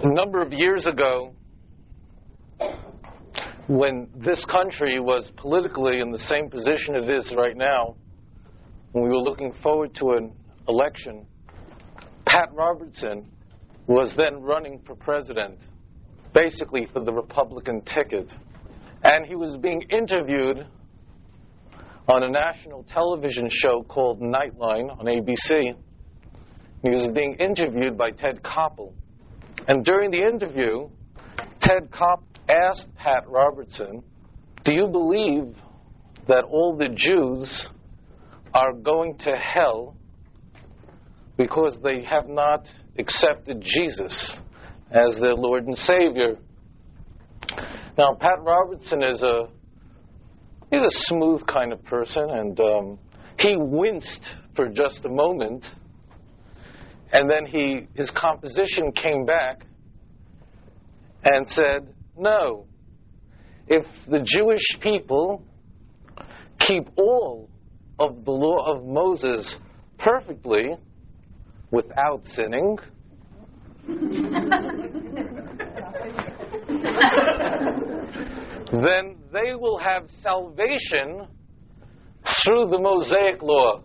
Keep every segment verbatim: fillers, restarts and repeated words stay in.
A number of years ago, when this country was politically in the same position it is right now, when we were looking forward to an election, Pat Robertson was then running for president, basically for the Republican ticket. And he was being interviewed on a national television show called Nightline on A B C. He was being interviewed by Ted Koppel. And during the interview, Ted Koppel asked Pat Robertson, "Do you believe that all the Jews are going to hell because they have not accepted Jesus as their Lord and Savior?" Now, Pat Robertson is a he's a smooth kind of person, and um, he winced for just a moment, and then he his composition came back and said, "No, if the Jewish people keep all of the law of Moses perfectly without sinning, then they will have salvation through the Mosaic law."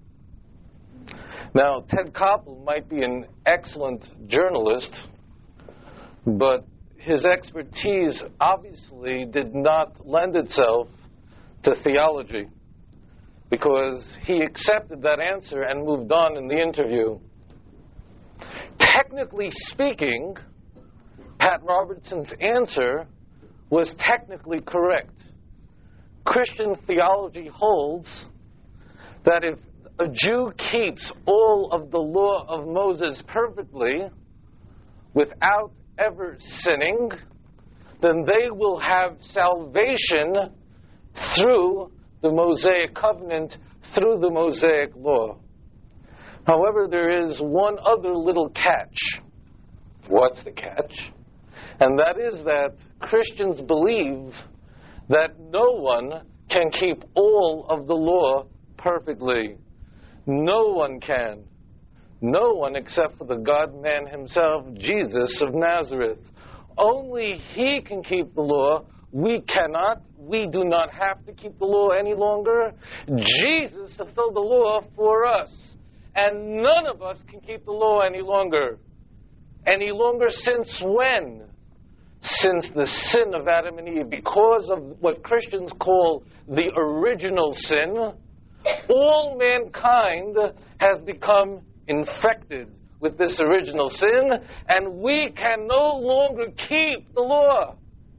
Now, Ted Koppel might be an excellent journalist, but his expertise obviously did not lend itself to theology, because he accepted that answer and moved on in the interview. Technically speaking, Pat Robertson's answer was technically correct. Christian theology holds that if a Jew keeps all of the law of Moses perfectly, without ever sinning, then they will have salvation through the Mosaic covenant, through the Mosaic law. However, there is one other little catch. What's the catch? And that is that Christians believe that no one can keep all of the law perfectly. No one can. No one except for the God-man himself, Jesus of Nazareth. Only he can keep the law. We cannot. We do not have to keep the law any longer. Jesus fulfilled the law for us. And none of us can keep the law any longer. Any longer since when? Since the sin of Adam and Eve. Because of what Christians call the original sin, all mankind has become infected with this original sin, and we can no longer keep the law.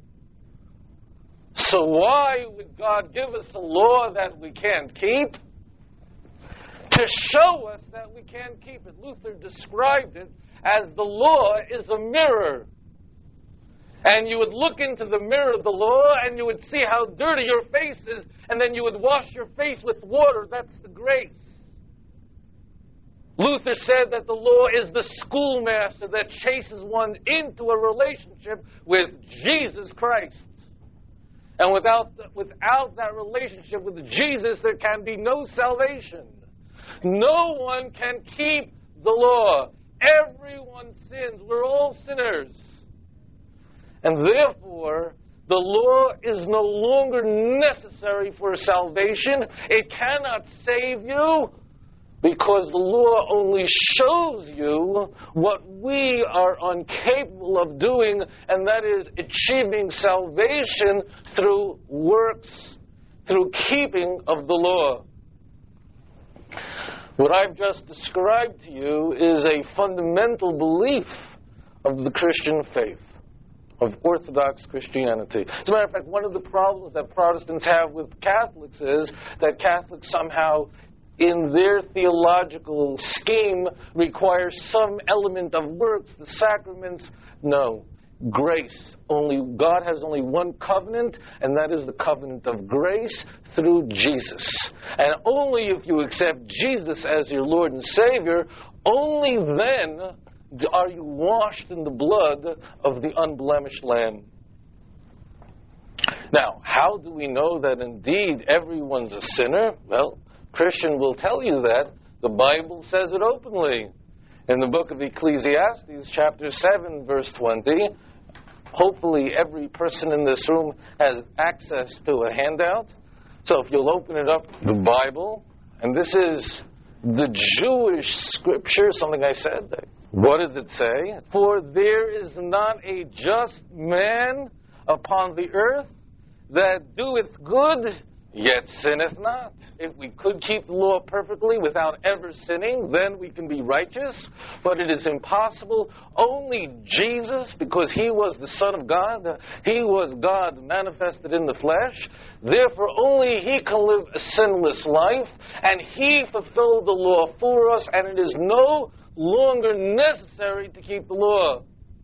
So why would God give us a law that we can't keep? To show us that we can't keep it. Luther described it as the law is a mirror. And you would look into the mirror of the law and you would see how dirty your face is, and then you would wash your face with water. That's the grace. Luther said that the law is the schoolmaster that chases one into a relationship with Jesus Christ. And without, the, without that relationship with Jesus, there can be no salvation. No one can keep the law. Everyone sins. We're all sinners. And therefore, the law is no longer necessary for salvation. It cannot save you, because the law only shows you what we are incapable of doing, and that is achieving salvation through works, through keeping of the law. What I've just described to you is a fundamental belief of the Christian faith, of Orthodox Christianity. As a matter of fact, one of the problems that Protestants have with Catholics is that Catholics somehow, in their theological scheme, require some element of works, the sacraments. No. Grace. Only God has only one covenant, and that is the covenant of grace through Jesus. And only if you accept Jesus as your Lord and Savior, only then are you washed in the blood of the unblemished Lamb. Now, how do we know that indeed everyone's a sinner? Well, Christian will tell you that. The Bible says it openly. In the book of Ecclesiastes, chapter seven, verse twenty, hopefully every person in this room has access to a handout. So if you'll open it up, the Bible, and this is the Jewish scripture, something I said. What does it say? For there is not a just man upon the earth that doeth good, yet sinneth not. If we could keep the law perfectly without ever sinning, then we can be righteous. But it is impossible. Only Jesus, because He was the Son of God, He was God manifested in the flesh. Therefore, only He can live a sinless life, and He fulfilled the law for us, and it is no longer necessary to keep the law.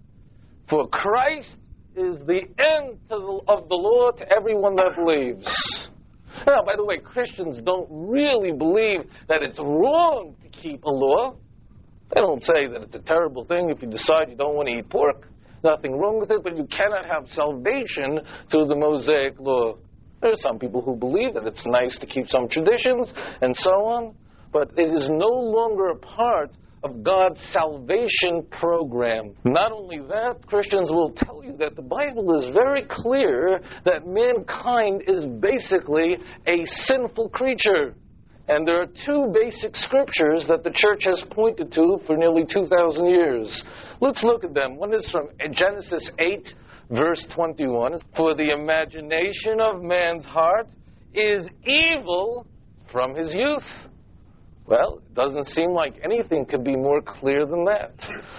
For Christ is the end to the, of the law to everyone that believes. Now, by the way, Christians don't really believe that it's wrong to keep a law. They don't say that it's a terrible thing if you decide you don't want to eat pork. Nothing wrong with it, but you cannot have salvation through the Mosaic law. There are some people who believe that it's nice to keep some traditions and so on, but it is no longer a part of God's salvation program. Not only that, Christians will tell you that the Bible is very clear that mankind is basically a sinful creature. And there are two basic scriptures that the church has pointed to for nearly two thousand years. Let's look at them. One is from Genesis eight, verse twenty-one. For the imagination of man's heart is evil from his youth. Well, it doesn't seem like anything could be more clear than that.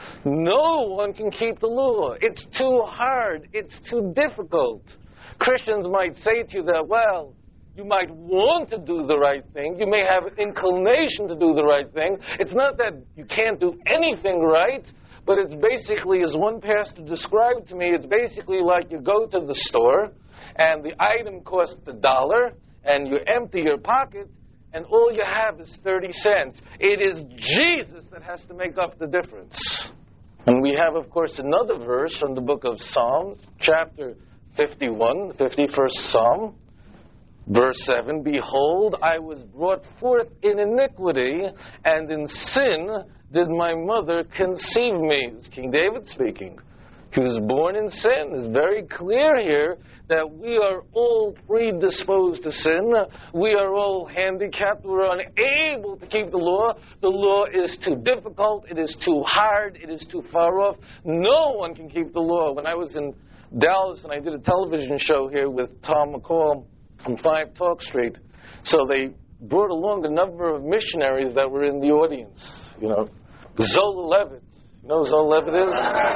No one can keep the law. It's too hard. It's too difficult. Christians might say to you that, well, you might want to do the right thing. You may have an inclination to do the right thing. It's not that you can't do anything right, but it's basically, as one pastor described to me, it's basically like you go to the store and the item costs a dollar and you empty your pocket and all you have is thirty cents. It is Jesus that has to make up the difference. And we have, of course, another verse from the book of Psalms, chapter fifty-one, the fifty-first Psalm, verse seven. Behold, I was brought forth in iniquity, and in sin did my mother conceive me. It's King David speaking. He was born in sin. It's very clear here that we are all predisposed to sin. We are all handicapped. We're unable to keep the law. The law is too difficult. It is too hard. It is too far off. No one can keep the law. When I was in Dallas and I did a television show here with Tom McCall from five Talk Street, so they brought along a number of missionaries that were in the audience. You know, Zola Levitt. You know who Zola Levitt is?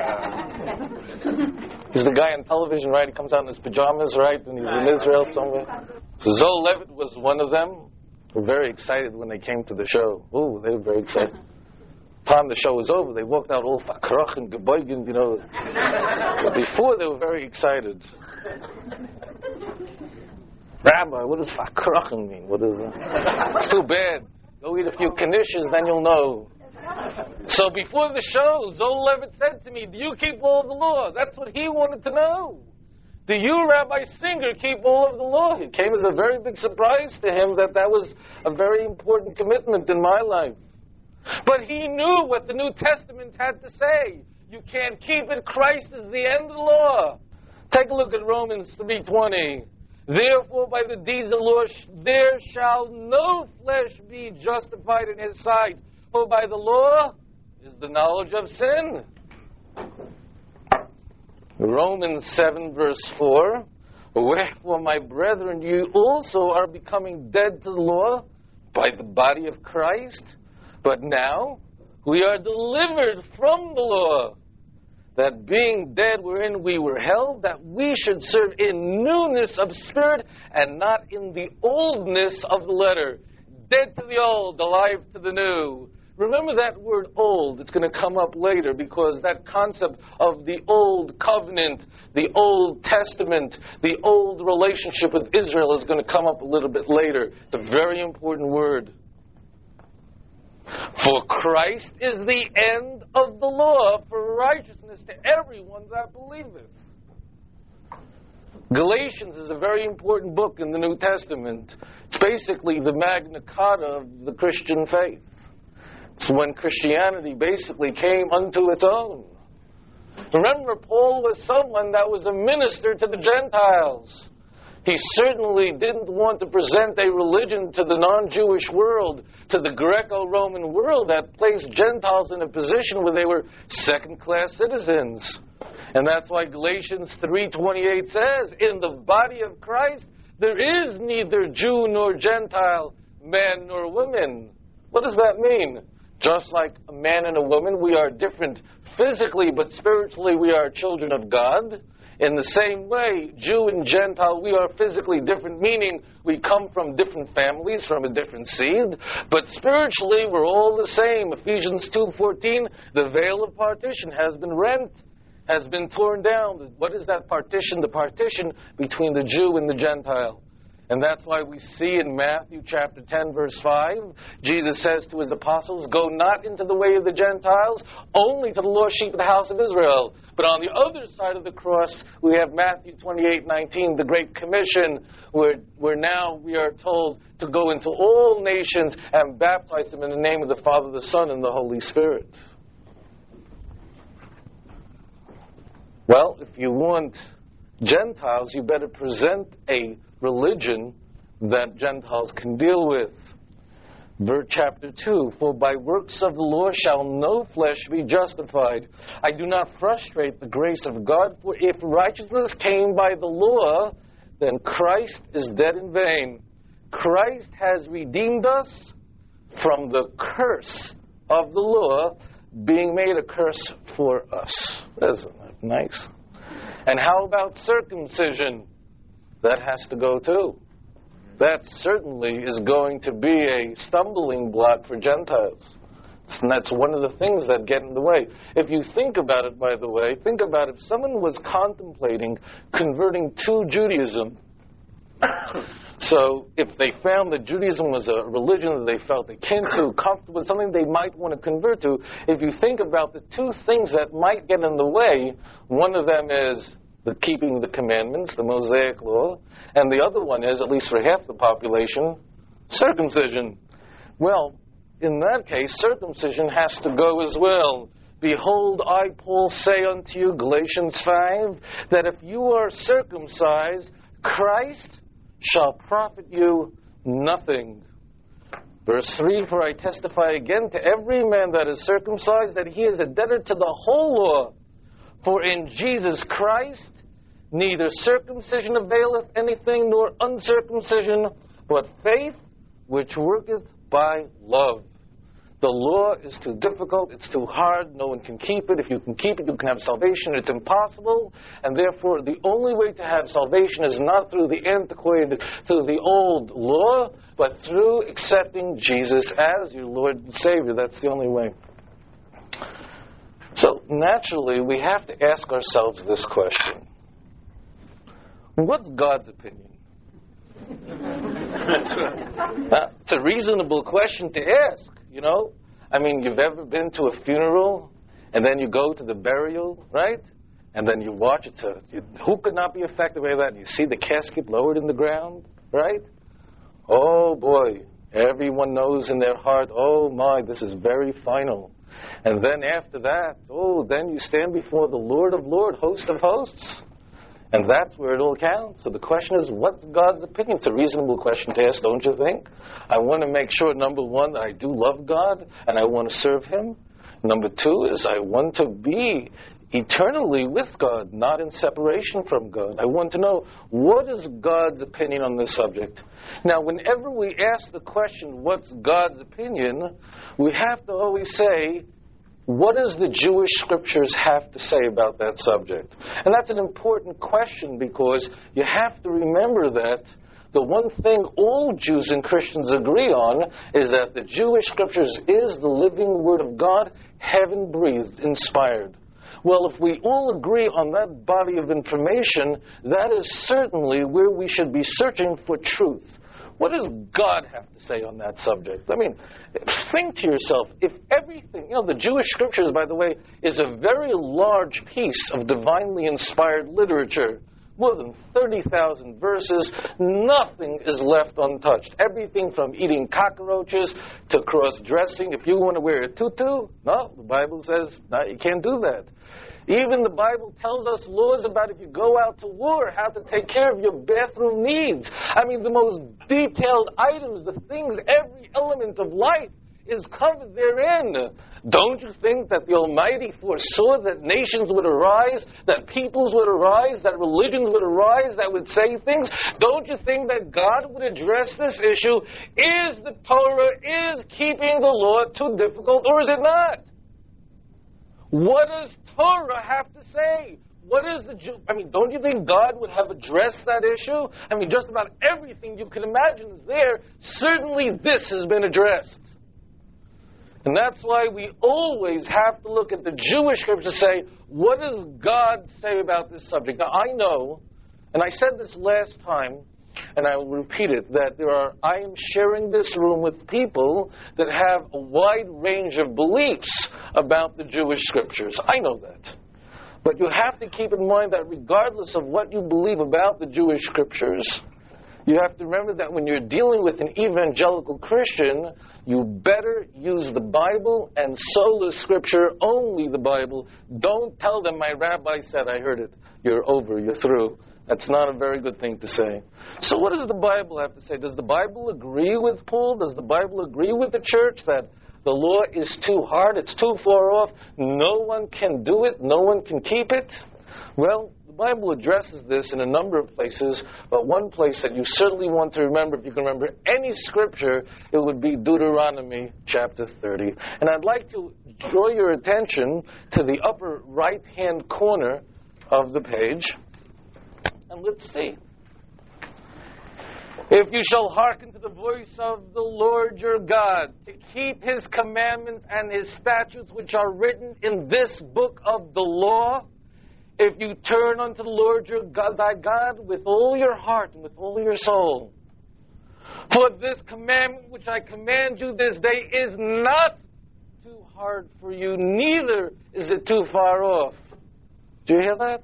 He's the guy on television, right? He comes out in his pajamas, right? And he's in Israel somewhere. So Zola Levitt was one of them. They were very excited when they came to the show. Oh, they were very excited. By the time the show was over, they walked out all fakrach and geboigen, you know. But before, they were very excited. Rabbi, what does fakrach mean? What is it? It's too bad. Go eat a few knishes, then you'll know. So before the show, Zola Levitt said to me, do you keep all of the law? That's what he wanted to know. Do you, Rabbi Singer, keep all of the law? It came as a very big surprise to him that that was a very important commitment in my life. But he knew what the New Testament had to say. You can't keep it. Christ is the end of the law. Take a look at Romans three twenty. Therefore, by the deeds of the law, there shall no flesh be justified in his sight. For by the law is the knowledge of sin. Romans seven, verse four. Wherefore, my brethren, you also are becoming dead to the law by the body of Christ. But now we are delivered from the law, that being dead wherein we were held, that we should serve in newness of spirit and not in the oldness of the letter. Dead to the old, alive to the new. Remember that word old. It's going to come up later because that concept of the old covenant, the Old Testament, the old relationship with Israel is going to come up a little bit later. It's a very important word. For Christ is the end of the law for righteousness to everyone that believeth. Galatians is a very important book in the New Testament. It's basically the Magna Carta of the Christian faith. It's when Christianity basically came unto its own. Remember, Paul was someone that was a minister to the Gentiles. He certainly didn't want to present a religion to the non-Jewish world, to the Greco-Roman world, that placed Gentiles in a position where they were second-class citizens. And that's why Galatians three twenty-eight says, in the body of Christ, there is neither Jew nor Gentile, man nor woman. What does that mean? Just like a man and a woman, we are different physically, but spiritually we are children of God. In the same way, Jew and Gentile, we are physically different, meaning we come from different families, from a different seed. But spiritually, we're all the same. Ephesians two fourteen, the veil of partition has been rent, has been torn down. What is that partition? The partition between the Jew and the Gentile. And that's why we see in Matthew chapter ten, verse five, Jesus says to his apostles, go not into the way of the Gentiles, only to the lost sheep of the house of Israel. But on the other side of the cross, we have Matthew twenty-eight nineteen, the Great Commission, where, where now we are told to go into all nations and baptize them in the name of the Father, the Son, and the Holy Spirit. Well, if you want Gentiles, you better present a religion that Gentiles can deal with. Verse chapter two, for by works of the law shall no flesh be justified. I do not frustrate the grace of God, for if righteousness came by the law, then Christ is dead in vain. Christ has redeemed us from the curse of the law, being made a curse for us. Isn't that nice? And how about circumcision? That has to go too. That certainly is going to be a stumbling block for Gentiles. And that's one of the things that get in the way. If you think about it, by the way, think about if someone was contemplating converting to Judaism. So if they found that Judaism was a religion that they felt akin to, comfortable with, something they might want to convert to, if you think about the two things that might get in the way, one of them is the keeping the commandments, the Mosaic law, and the other one is, at least for half the population, circumcision. Well, in that case, circumcision has to go as well. Behold, I, Paul, say unto you, Galatians five, that if you are circumcised, Christ shall profit you nothing. Verse three, for I testify again to every man that is circumcised, that he is a debtor to the whole law. For in Jesus Christ neither circumcision availeth anything, nor uncircumcision, but faith which worketh by love. The law is too difficult, it's too hard, no one can keep it. If you can keep it, you can have salvation. It's impossible, and therefore the only way to have salvation is not through the antiquated, through the old law, but through accepting Jesus as your Lord and Savior. That's the only way. So, naturally, we have to ask ourselves this question. What's God's opinion? uh, it's a reasonable question to ask, you know. I mean, you've ever been to a funeral, and then you go to the burial, right? And then you watch it. So you, who could not be affected by that? And you see the casket lowered in the ground, right? Oh, boy. Everyone knows in their heart, oh, my, this is very final. And then after that, oh, then you stand before the Lord of Lords, host of hosts. And that's where it all counts. So the question is, what's God's opinion? It's a reasonable question to ask, don't you think? I want to make sure, number one, that I do love God and I want to serve Him. Number two is I want to be eternally with God, not in separation from God. I want to know, what is God's opinion on this subject? Now, whenever we ask the question, what's God's opinion, we have to always say, what does the Jewish scriptures have to say about that subject? And that's an important question, because you have to remember that the one thing all Jews and Christians agree on is that the Jewish scriptures is the living word of God, heaven-breathed, inspired. Well, if we all agree on that body of information, that is certainly where we should be searching for truth. What does God have to say on that subject? I mean, think to yourself, if everything, you know, the Jewish scriptures, by the way, is a very large piece of divinely inspired literature. more than thirty thousand verses. Nothing is left untouched. Everything from eating cockroaches to cross-dressing. If you want to wear a tutu, no, the Bible says, no, you can't do that. Even the Bible tells us laws about if you go out to war, how to take care of your bathroom needs. I mean, the most detailed items, the things, every element of life is covered therein. Don't you think that the Almighty foresaw that nations would arise, that peoples would arise, that religions would arise, that would say things? Don't you think that God would address this issue? Is the Torah, is keeping the law too difficult, or is it not? What does Torah have to say? What is the Jew? I mean, don't you think God would have addressed that issue? I mean, just about everything you can imagine is there. Certainly this has been addressed. And that's why we always have to look at the Jewish scriptures to say, what does God say about this subject? Now, I know, and I said this last time, and I will repeat it, that there are, I am sharing this room with people that have a wide range of beliefs about the Jewish scriptures. I know that. But you have to keep in mind that regardless of what you believe about the Jewish scriptures, you have to remember that when you're dealing with an evangelical Christian, you better use the Bible and sola scripture, only the Bible. Don't tell them, my rabbi said, I heard it. You're over, you're through. That's not a very good thing to say. So what does the Bible have to say? Does the Bible agree with Paul? Does the Bible agree with the church that the law is too hard, it's too far off, no one can do it, no one can keep it? Well, the Bible addresses this in a number of places, but one place that you certainly want to remember, if you can remember any scripture, it would be Deuteronomy chapter thirty. And I'd like to draw your attention to the upper right-hand corner of the page. And let's see. If you shall hearken to the voice of the Lord your God, to keep his commandments and his statutes which are written in this book of the law, if you turn unto the Lord your God, thy God, with all your heart and with all your soul. For this commandment which I command you this day is not too hard for you, neither is it too far off. Do you hear that?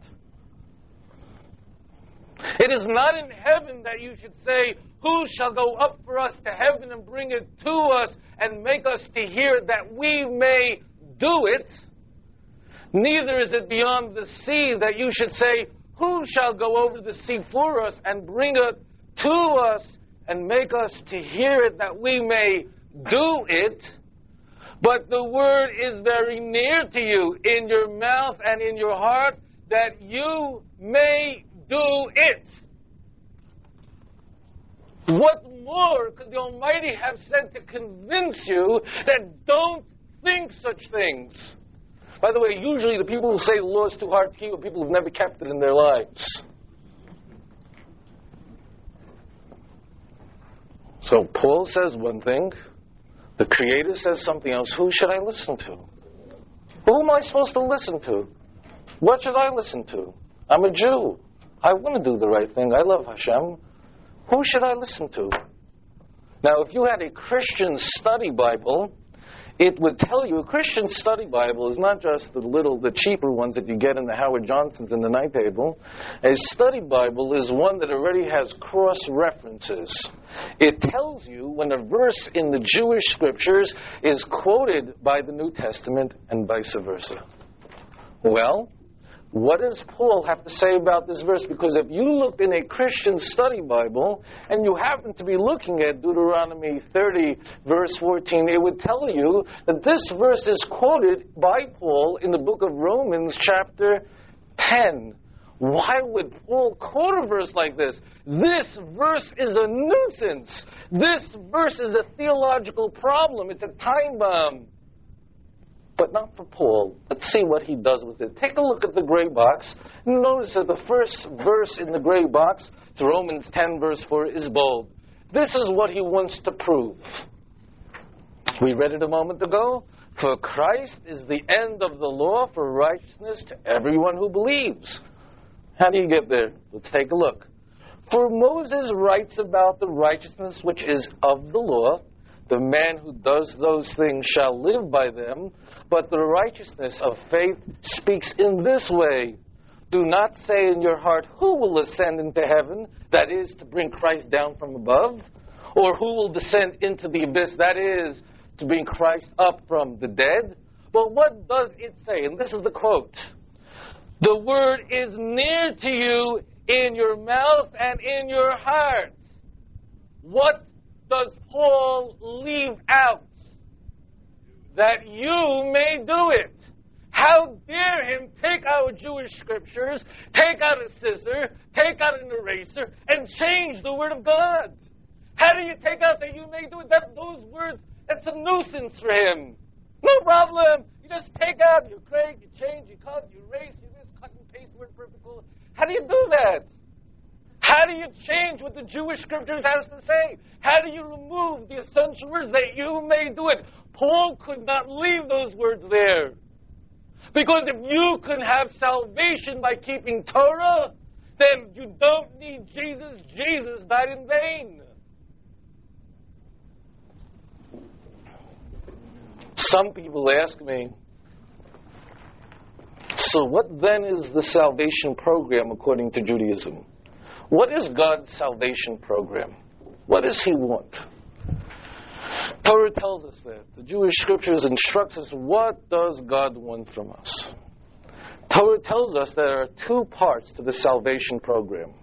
It is not in heaven that you should say, who shall go up for us to heaven and bring it to us and make us to hear that we may do it. Neither is it beyond the sea that you should say, who shall go over the sea for us and bring it to us and make us to hear it that we may do it. But the word is very near to you, in your mouth and in your heart, that you may do it. What more could the Almighty have said to convince you that don't think such things? By the way, usually the people who say the law is too hard to keep are people who've never kept it in their lives. So Paul says one thing, the Creator says something else. Who should I listen to? Who am I supposed to listen to? What should I listen to? I'm a Jew. I want to do the right thing. I love Hashem. Who should I listen to? Now, if you had a Christian study Bible, it would tell you a Christian study Bible is not just the little, the cheaper ones that you get in the Howard Johnsons in the night table. A study Bible is one that already has cross-references. It tells you when a verse in the Jewish scriptures is quoted by the New Testament and vice versa. Well, what does Paul have to say about this verse? Because if you looked in a Christian study Bible and you happen to be looking at Deuteronomy thirty, verse fourteen, it would tell you that this verse is quoted by Paul in the book of Romans, chapter ten. Why would Paul quote a verse like this? This verse is a nuisance. This verse is a theological problem. It's a time bomb. But not for Paul. Let's see what he does with it. Take a look at the gray box. Notice that the first verse in the gray box, it's Romans ten, verse four, is bold. This is what he wants to prove. We read it a moment ago. For Christ is the end of the law for righteousness to everyone who believes. How do you get there? Let's take a look. For Moses writes about the righteousness which is of the law. The man who does those things shall live by them. But the righteousness of faith speaks in this way. Do not say in your heart, who will ascend into heaven? That is, to bring Christ down from above. Or who will descend into the abyss? That is, to bring Christ up from the dead. But what does it say? And this is the quote. The word is near to you in your mouth and in your heart. What does Paul leave out? That you may do it. How dare him take our Jewish scriptures, take out a scissor, take out an eraser, and change the word of God? How do you take out that you may do it? That, those words, that's a nuisance for him. No problem. You just take out, you create, you change, you cut, you erase, you just cut and paste word perfect. How do you do that? How do you change what the Jewish scriptures has to say? How do you remove the essential words that you may do it? Paul could not leave those words there. Because if you can have salvation by keeping Torah, then you don't need Jesus. Jesus died in vain. Some people ask me, so what then is the salvation program according to Judaism? What is God's salvation program? What does He want? Torah tells us that. The Jewish scriptures instructs us, what does God want from us? Torah tells us that there are two parts to the salvation program.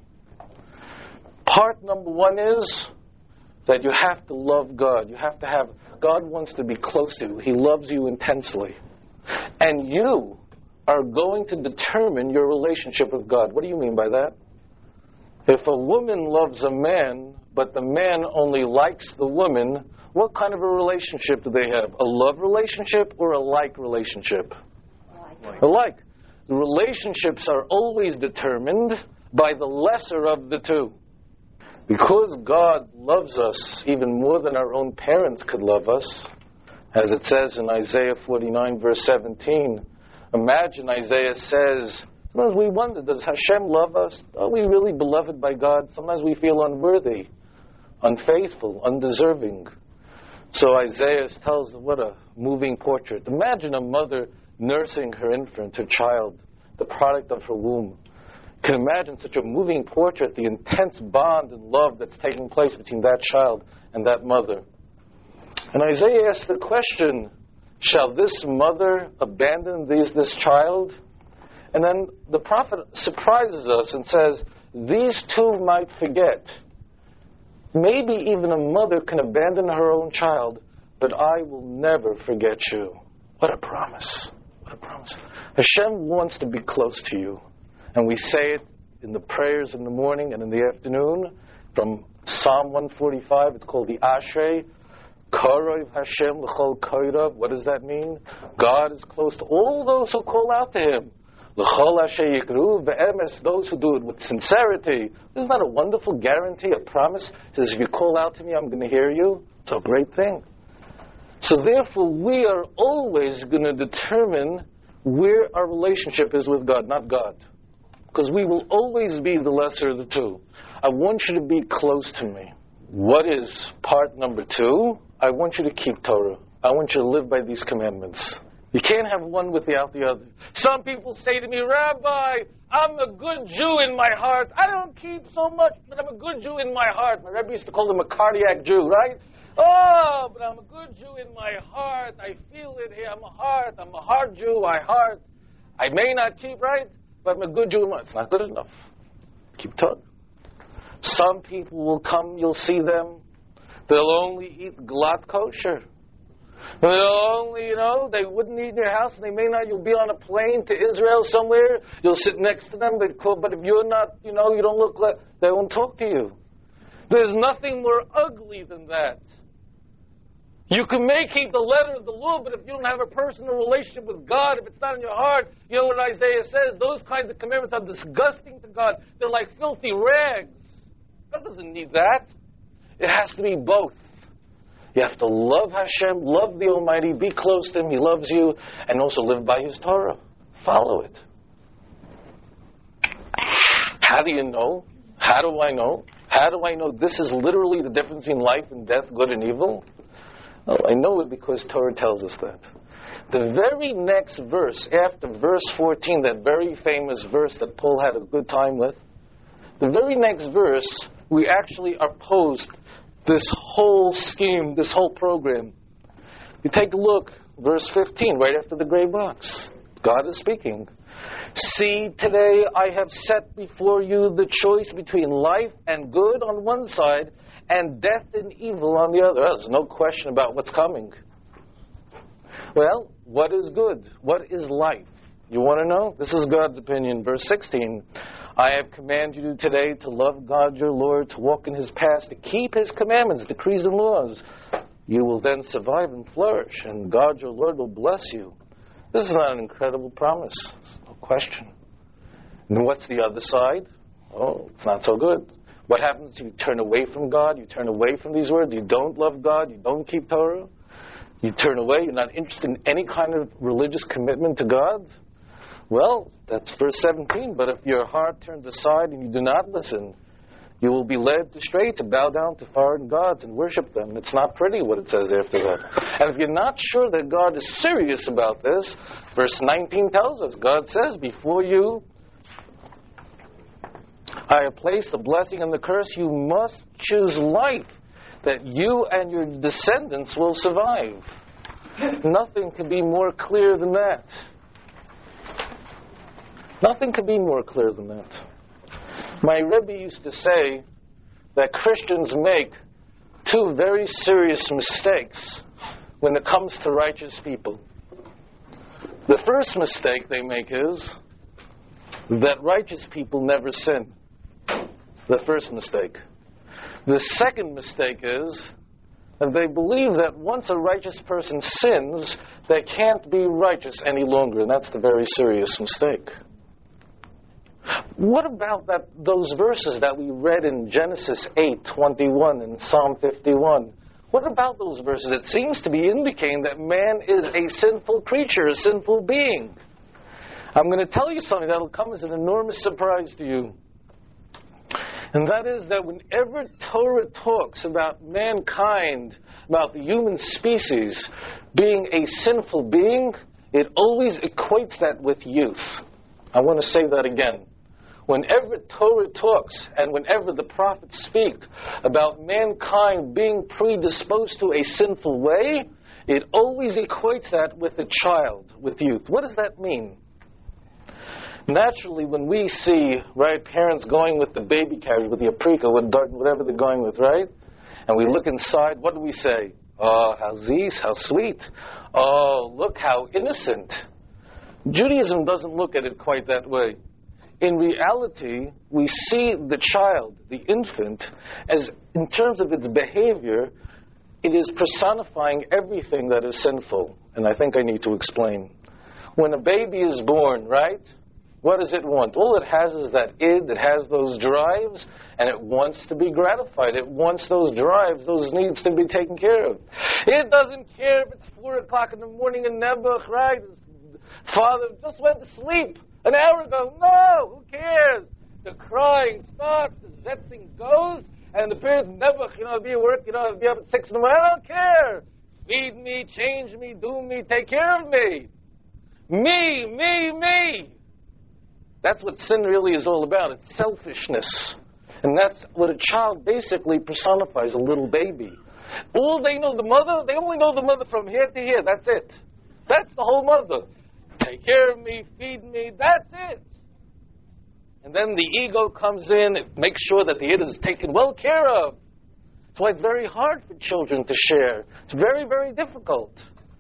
Part number one is that you have to love God. You have to have, God wants to be close to you. He loves you intensely. And you are going to determine your relationship with God. What do you mean by that? If a woman loves a man, but the man only likes the woman, what kind of a relationship do they have? A love relationship or a like relationship? A like. The relationships are always determined by the lesser of the two. Because God loves us even more than our own parents could love us, as it says in Isaiah forty-nine, verse seventeen, imagine Isaiah says, sometimes we wonder, does Hashem love us? Are we really beloved by God? Sometimes we feel unworthy, unfaithful, undeserving. So Isaiah tells, what a moving portrait. Imagine a mother nursing her infant, her child, the product of her womb. You can imagine such a moving portrait, the intense bond and love that's taking place between that child and that mother. And Isaiah asks the question, shall this mother abandon these, this child? And then the prophet surprises us and says, these two might forget. Maybe even a mother can abandon her own child, but I will never forget you. What a promise. What a promise. Hashem wants to be close to you. And we say it in the prayers in the morning and in the afternoon. From Psalm one forty-five, it's called the Ashrei. Karoiv Hashem l'chol koirav. What does that mean? God is close to all those who call out to Him. L'chol asher yikru ve'emes, those who do it with sincerity. Isn't that a wonderful guarantee, a promise? It says, if you call out to me, I'm going to hear you. It's a great thing. So therefore, we are always going to determine where our relationship is with God, not God. Because we will always be the lesser of the two. I want you to be close to me. What is part number two? I want you to keep Torah. I want you to live by these commandments. You can't have one without the other. Some people say to me, Rabbi, I'm a good Jew in my heart. I don't keep so much, but I'm a good Jew in my heart. My Rebbe used to call him a cardiac Jew, right? Oh, but I'm a good Jew in my heart. I feel it here. I'm a heart. I'm a heart Jew. I heart. I may not keep, right? But I'm a good Jew in my heart. It's not good enough. Keep Torah. Some people will come, you'll see them. They'll only eat glatt kosher. They'll only, you know, they wouldn't eat in your house, and they may not. You'll be on a plane to Israel somewhere. You'll sit next to them, but but if you're not, you know, you don't look like, they won't talk to you. There's nothing more ugly than that. You can make keep the letter of the law, but if you don't have a personal relationship with God, if it's not in your heart, you know what Isaiah says? Those kinds of commandments are disgusting to God. They're like filthy rags. God doesn't need that. It has to be both. You have to love Hashem, love the Almighty, be close to Him, He loves you, and also live by His Torah. Follow it. How do you know? How do I know? How do I know this is literally the difference between life and death, good and evil? Well, I know it because Torah tells us that. The very next verse, after verse fourteen, that very famous verse that Paul had a good time with, the very next verse, we actually are posed this whole scheme, this whole program. You take a look, verse fifteen, right after the gray box. God is speaking. See, today I have set before you the choice between life and good on one side and death and evil on the other. There's no question about what's coming. Well, what is good? What is life? You want to know? This is God's opinion. Verse sixteen. I have commanded you today to love God your Lord, to walk in His paths, to keep His commandments, decrees, and laws. You will then survive and flourish, and God your Lord will bless you. This is not an incredible promise. No question. And what's the other side? Oh, it's not so good. What happens if you turn away from God? You turn away from these words. You don't love God. You don't keep Torah. You turn away. You're not interested in any kind of religious commitment to God. Well, that's verse seventeen. But if your heart turns aside and you do not listen, you will be led astray to bow down to foreign gods and worship them. It's not pretty what it says after that. And if you're not sure that God is serious about this, verse nineteen tells us, God says, before you I have placed the blessing and the curse. You must choose life, that you and your descendants will survive. Nothing could be more clear than that. Nothing could be more clear than that. My Rebbe used to say that Christians make two very serious mistakes when it comes to righteous people. The first mistake they make is that righteous people never sin. It's the first mistake. The second mistake is that they believe that once a righteous person sins, they can't be righteous any longer, and that's the very serious mistake. What about that those verses that we read in Genesis eight twenty-one and Psalm fifty-one? What about those verses? It seems to be indicating that man is a sinful creature, a sinful being. I'm going to tell you something that will come as an enormous surprise to you. And that is that whenever Torah talks about mankind, about the human species being a sinful being, it always equates that with youth. I want to say that again. Whenever Torah talks and whenever the prophets speak about mankind being predisposed to a sinful way, it always equates that with a child, with youth. What does that mean? Naturally, when we see, right, parents going with the baby carriage, with the aprika, with whatever they're going with, right? And we look inside, what do we say? Oh, how ziz, how sweet. Oh, look how innocent. Judaism doesn't look at it quite that way. In reality, we see the child, the infant, as in terms of its behavior, it is personifying everything that is sinful. And I think I need to explain. When a baby is born, right, what does it want? All it has is that id, it has those drives, and it wants to be gratified. It wants those drives, those needs to be taken care of. It doesn't care if it's four o'clock in the morning in Nebuch, right? Father just went to sleep an hour ago. No, who cares? The crying starts, the zetzing goes, and the parents never, you know, be at work, you know, be up at six in the morning. I don't care. Feed me, change me, do me, take care of me. Me, me, me. That's what sin really is all about. It's selfishness. And that's what a child basically personifies, a little baby. All they know, the mother, they only know the mother from here to here. That's it. That's the whole mother. Take care of me, feed me, that's it. And then the ego comes in, it makes sure that the id is taken well care of. That's why it's very hard for children to share. It's very, very difficult.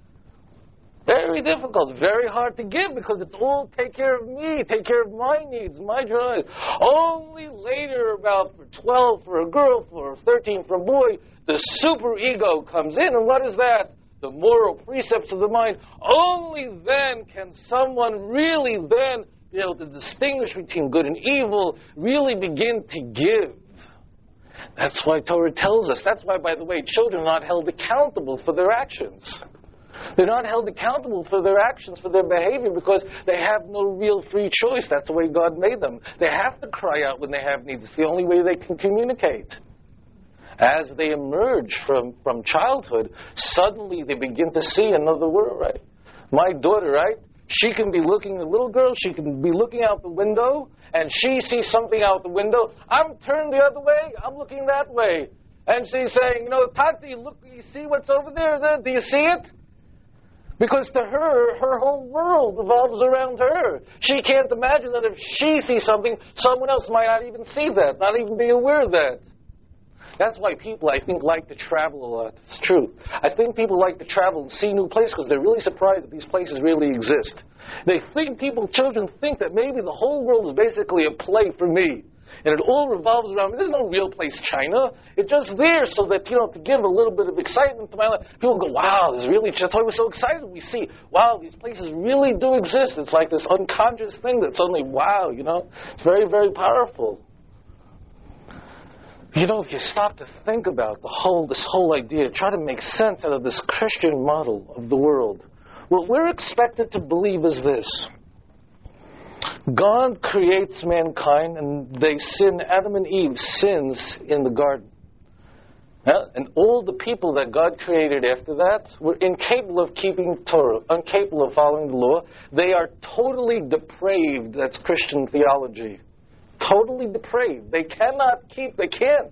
Very difficult, very hard to give because it's all take care of me, take care of my needs, my drive. Only later, about for twelve for a girl, for thirteen for a boy, the super ego comes in. And what is that? The moral precepts of the mind. Only then can someone really then be able to distinguish between good and evil, really begin to give. That's why Torah tells us. That's why, by the way, children are not held accountable for their actions. They're not held accountable for their actions, for their behavior, because they have no real free choice. That's the way God made them. They have to cry out when they have needs. It's the only way they can communicate. As they emerge from, from childhood, suddenly they begin to see another world, right? My daughter, right? She can be looking, the little girl, she can be looking out the window, and she sees something out the window. I'm turned the other way. I'm looking that way. And she's saying, you know, Tati, look, you see what's over there? there? Do you see it? Because to her, her whole world revolves around her. She can't imagine that if she sees something, someone else might not even see that, not even be aware of that. That's why people, I think, like to travel a lot. It's true. I think people like to travel and see new places because they're really surprised that these places really exist. They think, people, children think that maybe the whole world is basically a play for me. And it all revolves around me. There's no real place, China. It's just there so that, you know, to give a little bit of excitement to my life. People go, wow, this is really, that's why we're so excited. We see, wow, these places really do exist. It's like this unconscious thing that's only, wow, you know. It's very, very powerful. You know, if you stop to think about the whole, this whole idea, try to make sense out of this Christian model of the world, what we're expected to believe is this. God creates mankind and they sin, Adam and Eve sins in the garden. Yeah? And all the people that God created after that were incapable of keeping Torah, incapable of following the law. They are totally depraved. That's Christian theology. Totally depraved. They cannot keep, they can't.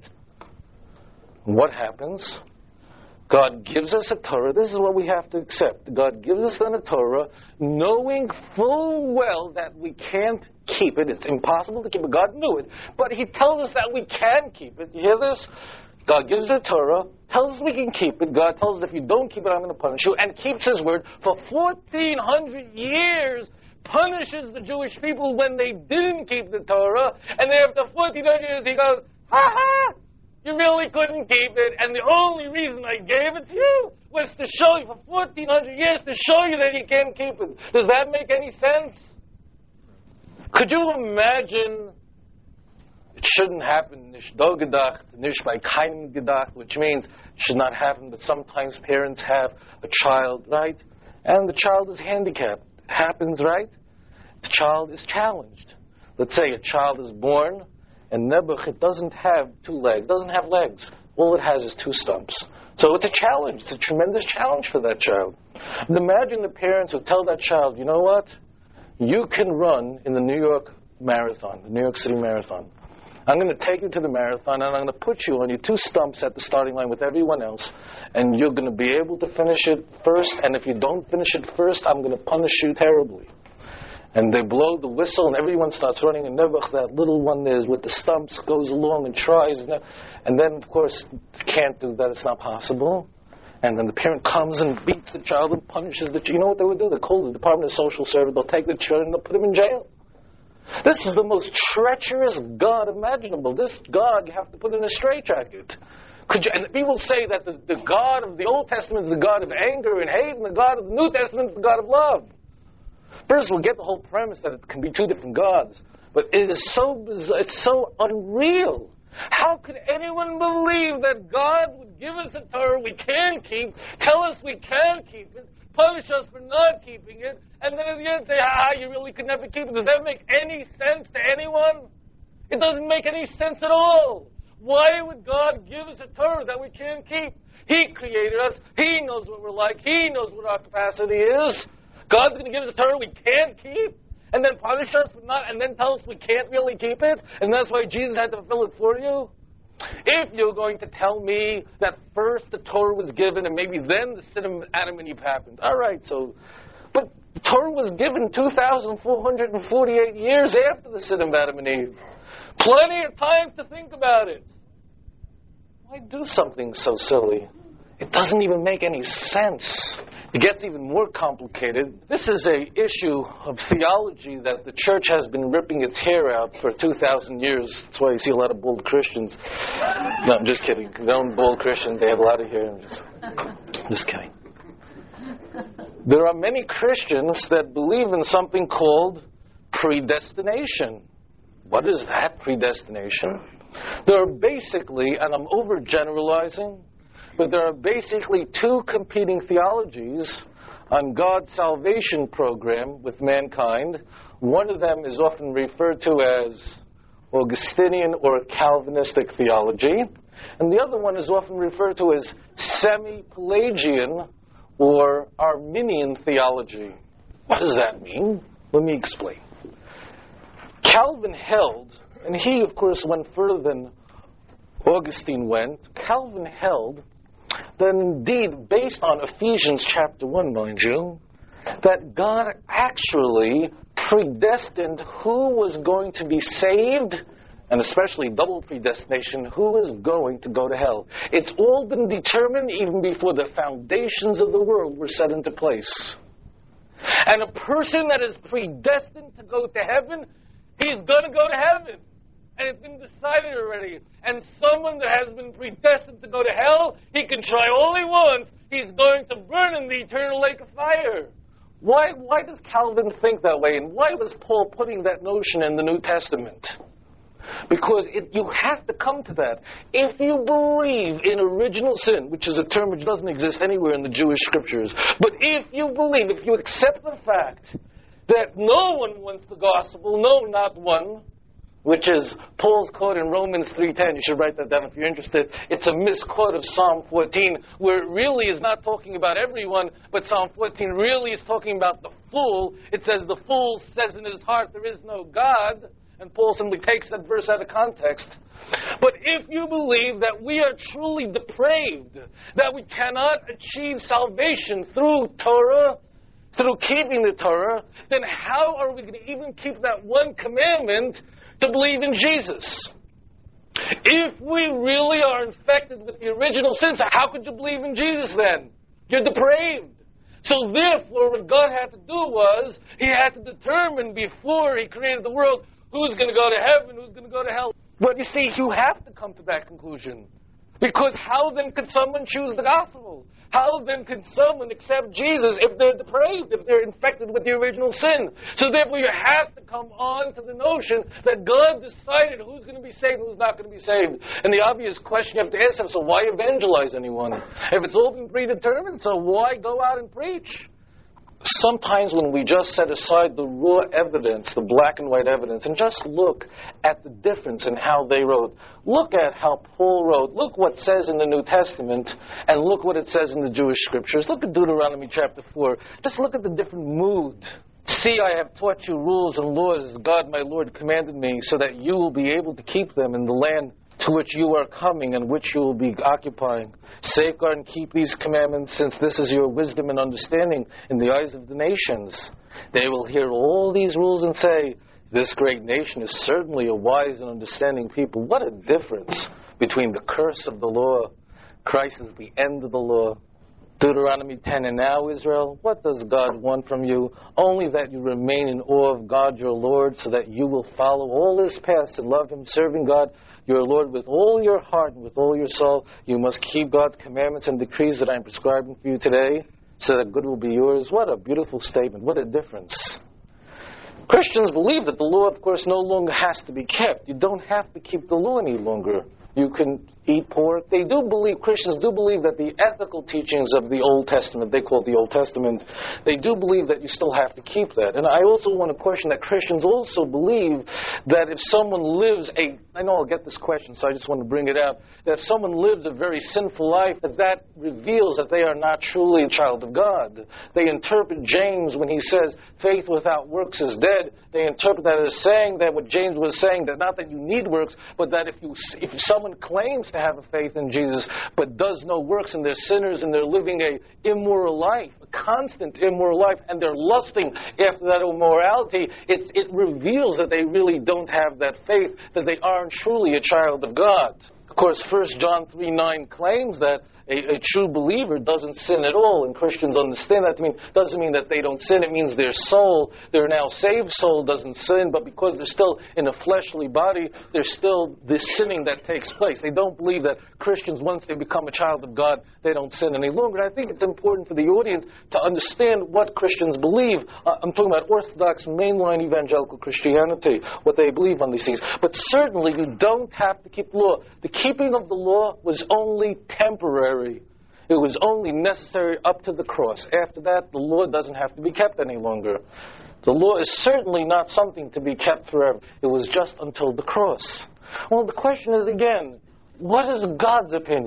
What happens? God gives us a Torah. This is what we have to accept. God gives us then a Torah, knowing full well that we can't keep it. It's impossible to keep it. God knew it. But He tells us that we can keep it. You hear this? God gives us a Torah, tells us we can keep it. God tells us if you don't keep it, I'm going to punish you. And keeps His word for fourteen hundred years. Punishes the Jewish people when they didn't keep the Torah. And then after fourteen hundred years, He goes, ha ha! You really couldn't keep it, and the only reason I gave it to you was to show you for fourteen hundred years, to show you that you can't keep it. Does that make any sense? Could you imagine? It shouldn't happen, nicht do gedacht, nicht bei keinem gedacht, which means it should not happen, but sometimes parents have a child, right? And the child is handicapped. It happens, right? The child is challenged. Let's say a child is born, and Nebuch, doesn't have two legs, doesn't have legs. All it has is two stumps. So it's a challenge. It's a tremendous challenge for that child. And imagine the parents who tell that child, you know what? You can run in the New York Marathon, the New York City Marathon. I'm going to take you to the marathon, and I'm going to put you on your two stumps at the starting line with everyone else, and you're going to be able to finish it first, and if you don't finish it first, I'm going to punish you terribly. And they blow the whistle, and everyone starts running. And Nebuch, that little one there with the stumps, goes along and tries. And, and then, of course, can't do that. It's not possible. And then the parent comes and beats the child and punishes the child. You know what they would do? They call the Department of Social Service. They'll take the children and they'll put them in jail. This is the most treacherous God imaginable. This God you have to put in a straitjacket. Could you, and people say that the, the God of the Old Testament is the God of anger and hate, and the God of the New Testament is the God of love. First, we'll get the whole premise that it can be two different gods. But it is so bizarre, it's so unreal. How could anyone believe that God would give us a Torah we can keep, tell us we can keep it, punish us for not keeping it, and then at the end say, ah, you really could never keep it? Does that make any sense to anyone? It doesn't make any sense at all. Why would God give us a Torah that we can't keep? He created us. He knows what we're like. He knows what our capacity is. God's going to give us a Torah we can't keep, and then punish us for not, and then tell us we can't really keep it, and that's why Jesus had to fulfill it for you? If you're going to tell me that first the Torah was given, and maybe then the sin of Adam and Eve happened, all right, so, but the Torah was given two thousand four hundred forty-eight years after the sin of Adam and Eve. Plenty of time to think about it. Why do something so silly? It doesn't even make any sense. It gets even more complicated. This is an issue of theology that the church has been ripping its hair out for two thousand years. That's why you see a lot of bald Christians. No, I'm just kidding. They don't bald Christians. They have a lot of hair. I'm just, I'm just kidding. There are many Christians that believe in something called predestination. What is that, predestination? There are basically, and I'm overgeneralizing, but there are basically two competing theologies on God's salvation program with mankind. One of them is often referred to as Augustinian or Calvinistic theology, and the other one is often referred to as semi-Pelagian or Arminian theology. What does that mean? Let me explain. Calvin held, and he, of course, went further than Augustine went. Calvin held that indeed, based on Ephesians chapter one, mind you, that God actually predestined who was going to be saved, and especially double predestination, who was going to go to hell. It's all been determined even before the foundations of the world were set into place. And a person that is predestined to go to heaven, he's going to go to heaven. And it's been decided already. And someone that has been predestined to go to hell, he can try all he wants. He's going to burn in the eternal lake of fire. Why, why does Calvin think that way? And why was Paul putting that notion in the New Testament? Because it, you have to come to that. If you believe in original sin, which is a term which doesn't exist anywhere in the Jewish scriptures, but if you believe, if you accept the fact that no one wants the gospel, no, not one, which is Paul's quote in Romans three ten. You should write that down if you're interested. It's a misquote of Psalm fourteen, where it really is not talking about everyone, but Psalm fourteen really is talking about the fool. It says, the fool says in his heart, there is no God. And Paul simply takes that verse out of context. But if you believe that we are truly depraved, that we cannot achieve salvation through Torah, through keeping the Torah, then how are we going to even keep that one commandment to believe in Jesus? If we really are infected with the original sins, how could you believe in Jesus then? You're depraved. So therefore, what God had to do was, He had to determine before He created the world who's going to go to heaven, who's going to go to hell. But you see, you have to come to that conclusion. Because how then could someone choose the gospel? How then could someone accept Jesus if they're depraved, if they're infected with the original sin? So therefore you have to come on to the notion that God decided who's going to be saved and who's not going to be saved. And the obvious question you have to ask yourself, so why evangelize anyone? If it's all been predetermined, so why go out and preach? Sometimes when we just set aside the raw evidence, the black and white evidence, and just look at the difference in how they wrote. Look at how Paul wrote. Look what it says in the New Testament, and look what it says in the Jewish scriptures. Look at Deuteronomy chapter four. Just look at the different mood. See, I have taught you rules and laws as God my Lord commanded me, so that you will be able to keep them in the land to which you are coming and which you will be occupying. Safeguard and keep these commandments, since this is your wisdom and understanding in the eyes of the nations. They will hear all these rules and say, this great nation is certainly a wise and understanding people. What a difference between the curse of the law. Christ is the end of the law. Deuteronomy ten, and now, Israel, what does God want from you? Only that you remain in awe of God your Lord, so that you will follow all His paths and love Him, serving God your Lord with all your heart and with all your soul. You must keep God's commandments and decrees that I am prescribing for you today, so that good will be yours. What a beautiful statement. What a difference. Christians believe that the law, of course, no longer has to be kept. You don't have to keep the law any longer. You can eat pork. They do believe, Christians do believe that the ethical teachings of the Old Testament, they call it the Old Testament, they do believe that you still have to keep that. And I also want to question that Christians also believe that if someone lives a, I know I'll get this question, so I just want to bring it out, that if someone lives a very sinful life, that that reveals that they are not truly a child of God. They interpret James when he says, faith without works is dead. They interpret that as saying that what James was saying, that not that you need works, but that if you if someone claims to have a faith in Jesus, but does no works, and they're sinners, and they're living a immoral life, a constant immoral life, and they're lusting after that immorality, it, it reveals that they really don't have that faith, that they aren't truly a child of God. Of course, First John three nine claims that a, a true believer doesn't sin at all, and Christians understand that. I mean, doesn't mean that they don't sin. It means their soul, their now saved soul, doesn't sin, but because they're still in a fleshly body, there's still this sinning that takes place. They don't believe that Christians, once they become a child of God, they don't sin any longer. And I think it's important for the audience to understand what Christians believe. Uh, I'm talking about Orthodox, mainline evangelical Christianity, what they believe on these things. But certainly you don't have to keep the law. The keeping of the law was only temporary. It was only necessary up to the cross. After that, the law doesn't have to be kept any longer. The law is certainly not something to be kept forever. It was just until the cross. Well, the question is again, what is God's opinion?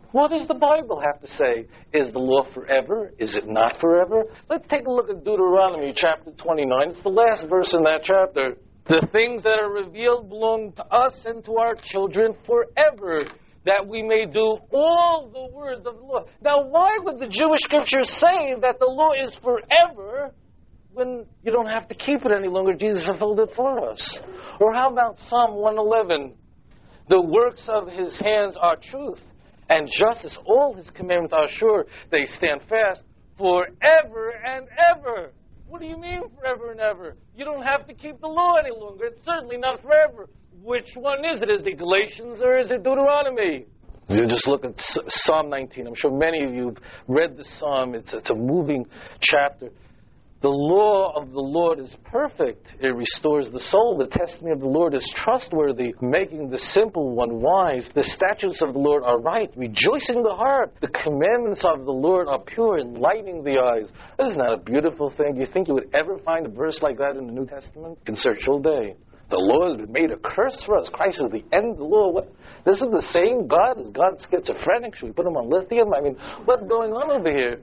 What does the Bible have to say? Is the law forever? Is it not forever? Let's take a look at Deuteronomy chapter twenty-nine. It's the last verse in that chapter. The things that are revealed belong to us and to our children forever, that we may do all the words of the law. Now, why would the Jewish scriptures say that the law is forever when you don't have to keep it any longer? Jesus fulfilled it for us. Or how about Psalm one eleven? The works of his hands are truth and justice. All his commandments are sure. They stand fast forever and ever. What do you mean forever and ever? You don't have to keep the law any longer. It's certainly not forever. Which one is it? Is it Galatians or is it Deuteronomy? You just look at Psalm nineteen. I'm sure many of you have read the Psalm. It's, it's a moving chapter. The law of the Lord is perfect. It restores the soul. The testimony of the Lord is trustworthy, making the simple one wise. The statutes of the Lord are right, rejoicing the heart. The commandments of the Lord are pure, enlightening the eyes. Isn't that a beautiful thing? Do you think you would ever find a verse like that in the New Testament? You can search all day. The law has been made a curse for us. Christ is the end of the law. What? This is the same God? Is God schizophrenic? Should we put him on lithium? I mean, what's going on over here?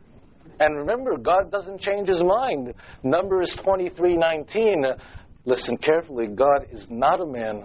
And remember, God doesn't change his mind. Numbers twenty-three nineteen. Uh, listen carefully. God is not a man.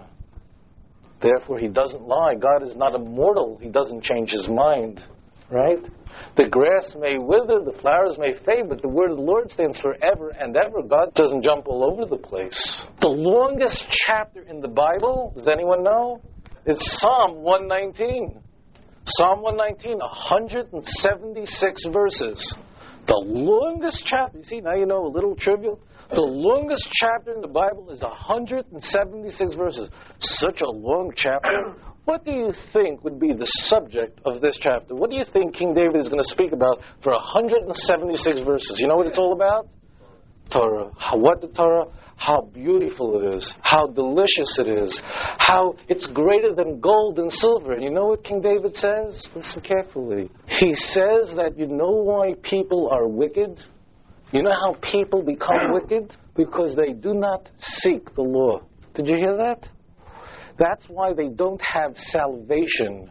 Therefore, he doesn't lie. God is not immortal. He doesn't change his mind. Right? The grass may wither, the flowers may fade, but the word of the Lord stands forever and ever. God doesn't jump all over the place. The longest chapter in the Bible, does anyone know? It's Psalm one nineteen. Psalm one nineteen, one hundred seventy-six verses. The longest chapter, you see, now you know a little trivial. The longest chapter in the Bible is one hundred seventy-six verses. Such a long chapter. What do you think would be the subject of this chapter? What do you think King David is going to speak about for one hundred seventy-six verses? You know what it's all about? Torah. How, what the Torah? How beautiful it is. How delicious it is. How it's greater than gold and silver. And you know what King David says? Listen carefully. He says that you know why people are wicked? You know how people become wicked? Because they do not seek the law. Did you hear that? That's why they don't have salvation.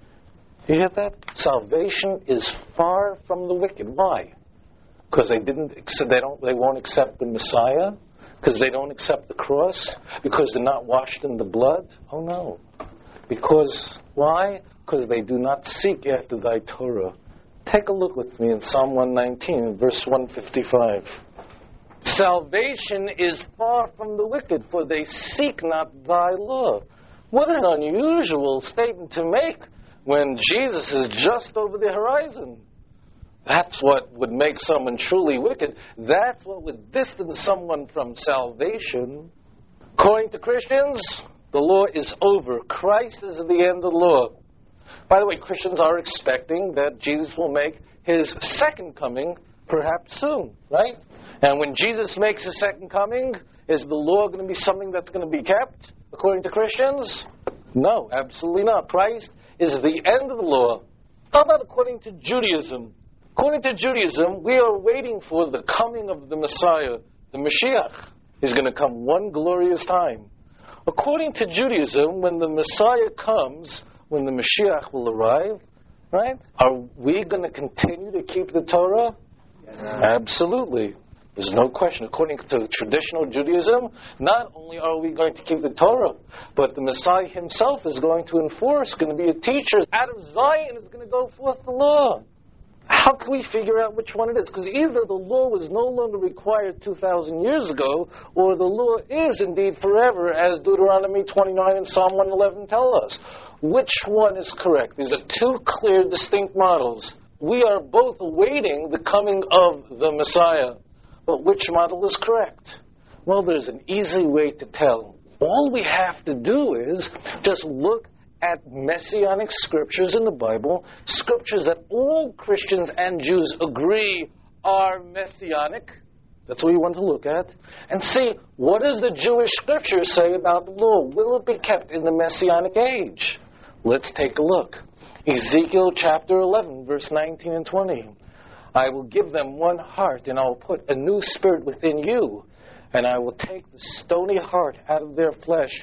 You hear that? Salvation is far from the wicked. Why? Because they didn't. They don't. They won't accept the Messiah. Because they don't accept the cross? Because they're not washed in the blood? Oh no. Because, why? Because they do not seek after thy Torah. Take a look with me in Psalm one nineteen, verse one fifty-five. Salvation is far from the wicked, for they seek not thy law. What an unusual statement to make when Jesus is just over the horizon. That's what would make someone truly wicked. That's what would distance someone from salvation. According to Christians, the law is over. Christ is the end of the law. By the way, Christians are expecting that Jesus will make his second coming perhaps soon, right? And when Jesus makes his second coming, is the law going to be something that's going to be kept, according to Christians? No, absolutely not. Christ is the end of the law. How about according to Judaism? According to Judaism, we are waiting for the coming of the Messiah, the Mashiach. He's going to come one glorious time. According to Judaism, when the Messiah comes, when the Mashiach will arrive, right? Are we going to continue to keep the Torah? Yes. Absolutely. There's no question. According to traditional Judaism, not only are we going to keep the Torah, but the Messiah himself is going to enforce, going to be a teacher. Out of Zion is going to go forth the law. How can we figure out which one it is? Because either the law was no longer required two thousand years ago, or the law is indeed forever, as Deuteronomy twenty-nine and Psalm one eleven tell us. Which one is correct? These are two clear, distinct models. We are both awaiting the coming of the Messiah. But which model is correct? Well, there's an easy way to tell. All we have to do is just look at messianic scriptures in the Bible, scriptures that all Christians and Jews agree are messianic. That's what we want to look at. And see, what does the Jewish scripture say about the law? Will it be kept in the messianic age? Let's take a look. Ezekiel chapter eleven, verse nineteen and twenty. I will give them one heart, and I will put a new spirit within you, and I will take the stony heart out of their flesh,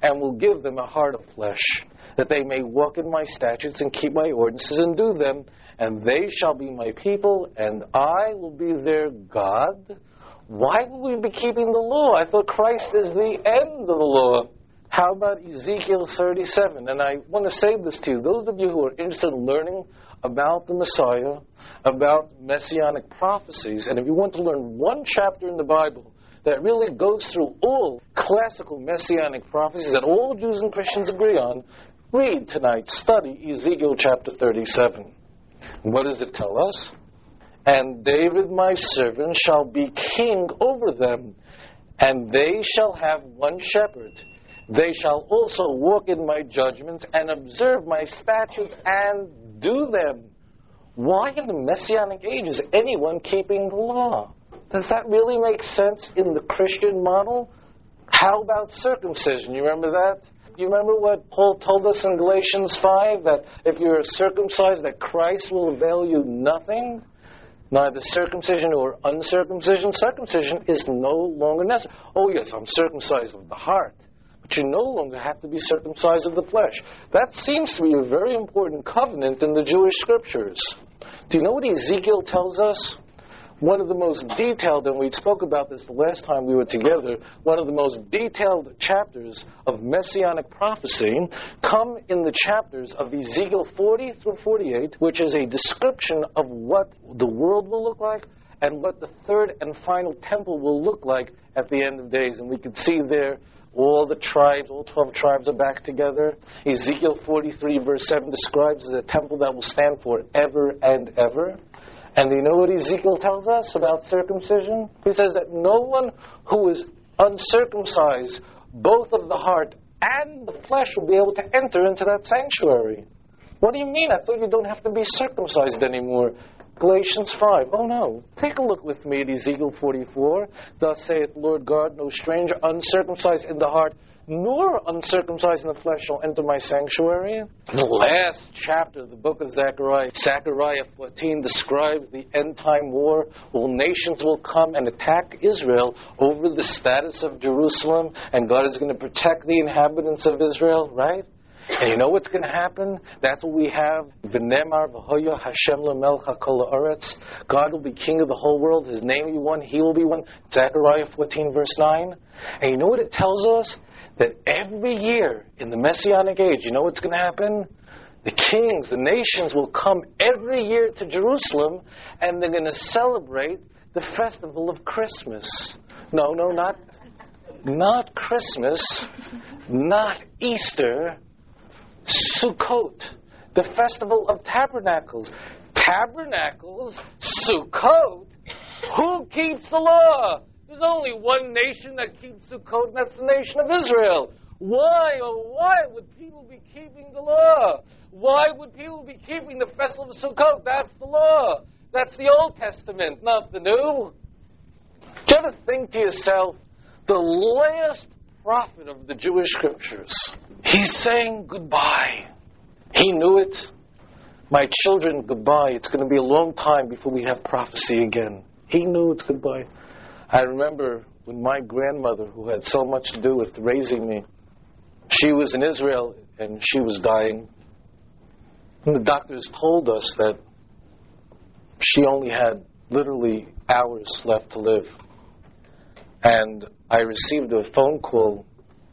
and will give them a heart of flesh, that they may walk in my statutes and keep my ordinances and do them, and they shall be my people, and I will be their God. Why will we be keeping the law? I thought Christ is the end of the law. How about Ezekiel thirty-seven? And I want to say this to you. Those of you who are interested in learning about the Messiah, about messianic prophecies, and if you want to learn one chapter in the Bible that really goes through all classical messianic prophecies that all Jews and Christians agree on, read tonight, study Ezekiel chapter thirty-seven. What does it tell us? And David my servant shall be king over them, and they shall have one shepherd. They shall also walk in my judgments and observe my statutes and do them. Why in the Messianic age is anyone keeping the law? Does that really make sense in the Christian model? How about circumcision? You remember that? You remember what Paul told us in Galatians five? That if you're circumcised, that Christ will avail you nothing? Neither circumcision or uncircumcision. Circumcision is no longer necessary. Oh yes, I'm circumcised of the heart. But you no longer have to be circumcised of the flesh. That seems to be a very important covenant in the Jewish scriptures. Do you know what Ezekiel tells us? One of the most detailed, and we spoke about this the last time we were together, one of the most detailed chapters of Messianic prophecy come in the chapters of Ezekiel forty through forty-eight, which is a description of what the world will look like and what the third and final temple will look like at the end of days. And we can see there all the tribes, all twelve tribes are back together. Ezekiel forty-three verse seven describes a temple that will stand forever and ever. And do you know what Ezekiel tells us about circumcision? He says that no one who is uncircumcised, both of the heart and the flesh, will be able to enter into that sanctuary. What do you mean? I thought you don't have to be circumcised anymore. Galatians five. Oh no. Take a look with me at Ezekiel forty-four. Thus saith the Lord God, no stranger uncircumcised in the heart, nor uncircumcised in the flesh shall enter my sanctuary. The last chapter of the book of Zechariah, Zechariah fourteen, describes the end-time war. All nations will come and attack Israel over the status of Jerusalem, and God is going to protect the inhabitants of Israel, right? And you know what's going to happen? That's what we have. V'nemar v'hoya Hashem l'melech hakol haaretz. God will be king of the whole world. His name will be one. He will be one. Zechariah fourteen, verse nine. And you know what it tells us? That every year in the Messianic age, you know what's going to happen? The kings, the nations will come every year to Jerusalem, and they're going to celebrate the festival of Christmas. No, no, not, not Christmas, not Easter, Sukkot, the festival of tabernacles. Tabernacles, Sukkot, who keeps the law? There's only one nation that keeps Sukkot, and that's the nation of Israel. Why, oh why would people be keeping the law? Why would people be keeping the festival of Sukkot? That's the law. That's the Old Testament, not the New. Do you ever think to yourself, the last prophet of the Jewish scriptures, he's saying goodbye. He knew it. My children, goodbye. It's going to be a long time before we have prophecy again. He knew it's goodbye. I remember when my grandmother, who had so much to do with raising me, she was in Israel and she was dying. And the doctors told us that she only had literally hours left to live. And I received a phone call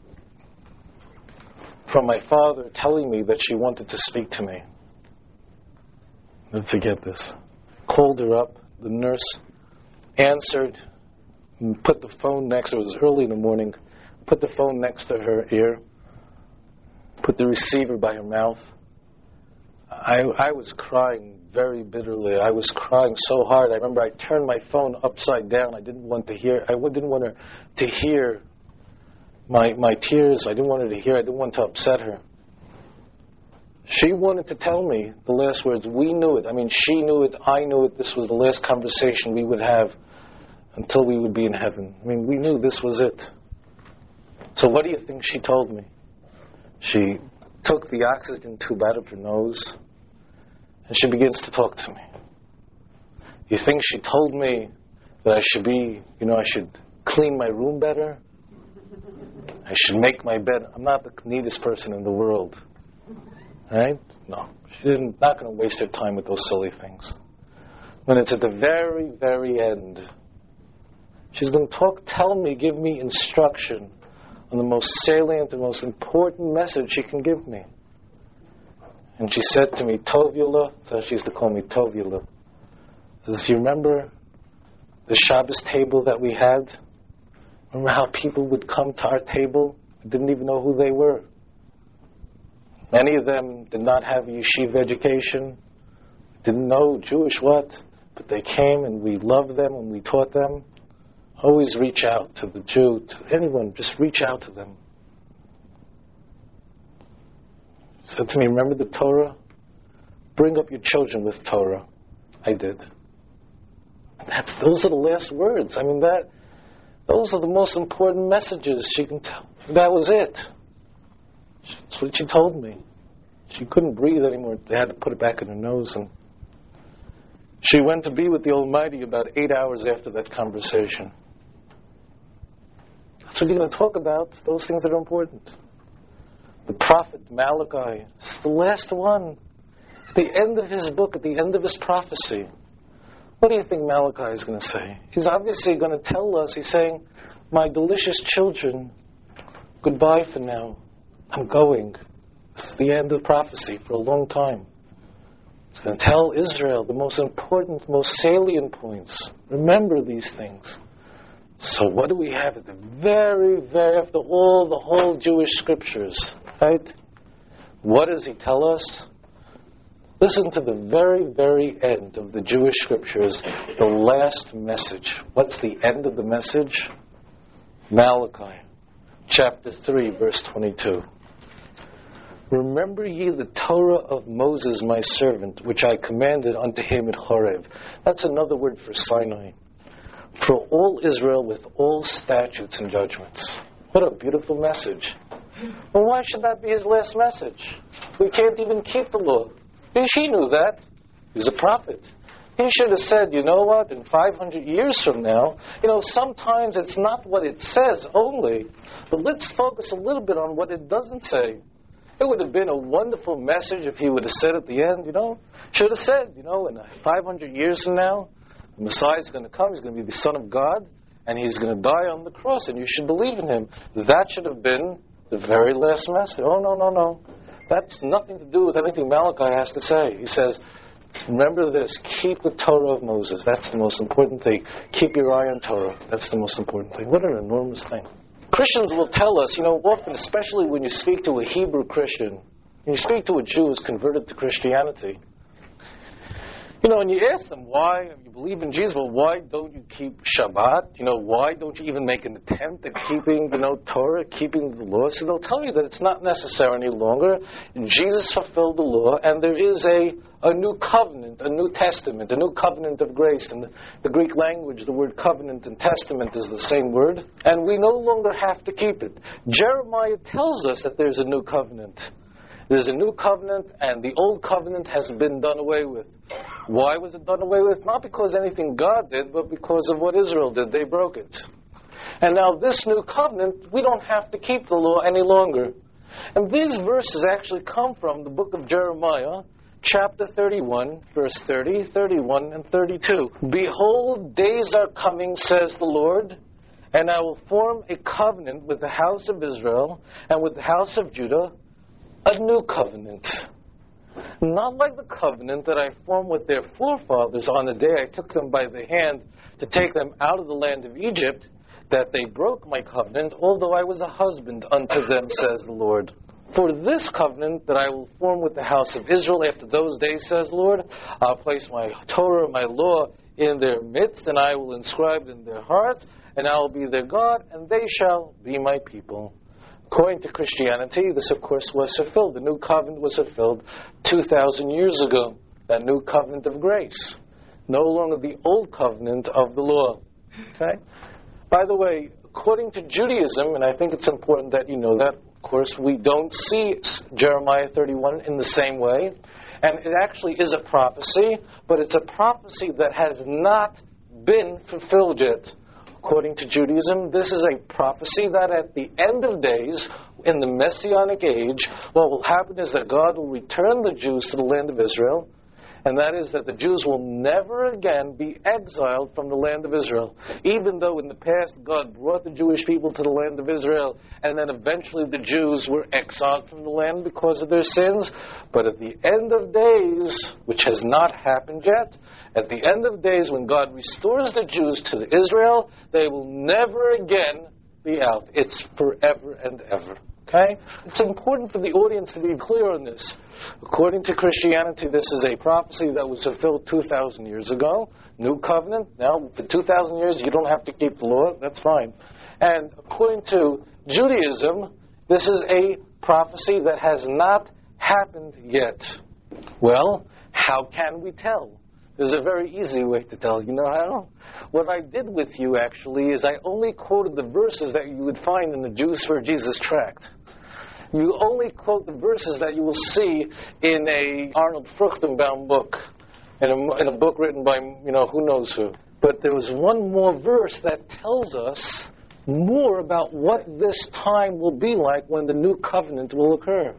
from my father telling me that she wanted to speak to me. I'll never forget this. Called her up. The nurse answered and put the phone next, it was early in the morning, put the phone next to her ear, put the receiver by her mouth. I, I was crying very bitterly. I was crying so hard. I remember I turned my phone upside down. I didn't want to hear, I didn't want her to hear my, my tears. I didn't want her to hear, I didn't want to upset her. She wanted to tell me the last words. We knew it. I mean, she knew it, I knew it. This was the last conversation we would have until we would be in heaven. I mean, we knew this was it. So what do you think she told me? She took the oxygen tube out of her nose and she begins to talk to me. You think she told me that I should be, you know, I should clean my room better? I I should make my bed. I'm not the neatest person in the world. Right? No. She didn't, not going to waste her time with those silly things. When it's at the very, very end, she's going to talk, tell me, give me instruction on the most salient, the most important message she can give me. And she said to me, Tovula, so she used to call me Tovula. Does you remember the Shabbos table that we had? Remember how people would come to our table and didn't even know who they were? Many of them did not have a yeshiva education, didn't know Jewish what, but they came and we loved them and we taught them. Always reach out to the Jew, to anyone, just reach out to them. He said to me, remember the Torah? Bring up your children with Torah. I did. That's, those are the last words. I mean, that, those are the most important messages she can tell. That was it. That's what she told me. She couldn't breathe anymore. They had to put it back in her nose. And she went to be with the Almighty about eight hours after that conversation. That's what you're going to talk about, those things that are important. The prophet Malachi, it's the last one. At the end of his book, at the end of his prophecy, what do you think Malachi is going to say? He's obviously going to tell us, he's saying, my delicious children, goodbye for now. I'm going. This is the end of the prophecy for a long time. He's going to tell Israel the most important, most salient points. Remember these things. So what do we have at the very, very, after all the whole Jewish scriptures, right? What does he tell us? Listen to the very, very end of the Jewish scriptures, the last message. What's the end of the message? Malachi, chapter three, verse twenty-two. Remember ye the Torah of Moses my servant, which I commanded unto him at Horeb. That's another word for Sinai. For all Israel with all statutes and judgments. What a beautiful message. Well, why should that be his last message? We can't even keep the law. He knew that. He was a prophet. He should have said, you know what, in five hundred years from now, you know, sometimes it's not what it says only, but let's focus a little bit on what it doesn't say. It would have been a wonderful message if he would have said at the end, you know, should have said, you know, in five hundred years from now, the Messiah is going to come, he's going to be the Son of God, and he's going to die on the cross, and you should believe in him. That should have been the very last message. Oh, no, no, no. That's nothing to do with anything Malachi has to say. He says, remember this, keep the Torah of Moses. That's the most important thing. Keep your eye on Torah. That's the most important thing. What an enormous thing. Christians will tell us, you know, often, especially when you speak to a Hebrew Christian, when you speak to a Jew who's converted to Christianity, you know, and you ask them why, you believe in Jesus, well, why don't you keep Shabbat? You know, why don't you even make an attempt at keeping, you know, Torah, keeping the law? So they'll tell you that it's not necessary any longer. Jesus fulfilled the law, and there is a, a new covenant, a new testament, a new covenant of grace. In the, the Greek language, the word covenant and testament is the same word, and we no longer have to keep it. Jeremiah tells us that there's a new covenant. There's a new covenant, and the old covenant has been done away with. Why was it done away with? Not because anything God did, but because of what Israel did. They broke it. And now this new covenant, we don't have to keep the law any longer. And these verses actually come from the book of Jeremiah, chapter thirty-one, verse thirty, thirty-one, and thirty-two. Behold, days are coming, says the Lord, and I will form a covenant with the house of Israel and with the house of Judah, a new covenant. Not like the covenant that I formed with their forefathers on the day I took them by the hand to take them out of the land of Egypt, that they broke my covenant, although I was a husband unto them, says the Lord. For this covenant that I will form with the house of Israel after those days, says the Lord, I'll place my Torah, my law, in their midst, and I will inscribe it in their hearts, and I will be their God, and they shall be my people. According to Christianity, this, of course, was fulfilled. The new covenant was fulfilled two thousand years ago. That new covenant of grace. No longer the old covenant of the law. Okay? By the way, according to Judaism, and I think it's important that you know that, of course, we don't see Jeremiah thirty-one in the same way. And it actually is a prophecy, but it's a prophecy that has not been fulfilled yet. according to Judaism, this is a prophecy that at the end of days, in the Messianic age, what will happen is that God will return the Jews to the land of Israel, and that is that the Jews will never again be exiled from the land of Israel. Even though in the past God brought the Jewish people to the land of Israel, and then eventually the Jews were exiled from the land because of their sins. But at the end of days, which has not happened yet, at the end of days when God restores the Jews to Israel, they will never again be out. It's forever and ever. Okay? It's important for the audience to be clear on this. According to Christianity, this is a prophecy that was fulfilled two thousand years ago. New covenant. Now, for two thousand years, you don't have to keep the law. That's fine. And according to Judaism, this is a prophecy that has not happened yet. Well, how can we tell? There's a very easy way to tell. You know how? What I did with you, actually, is I only quoted the verses that you would find in the Jews for Jesus tract. You only quote the verses that you will see in a Arnold Fruchtenbaum book, in a, in a book written by, you know, who knows who. But there was one more verse that tells us more about what this time will be like when the new covenant will occur.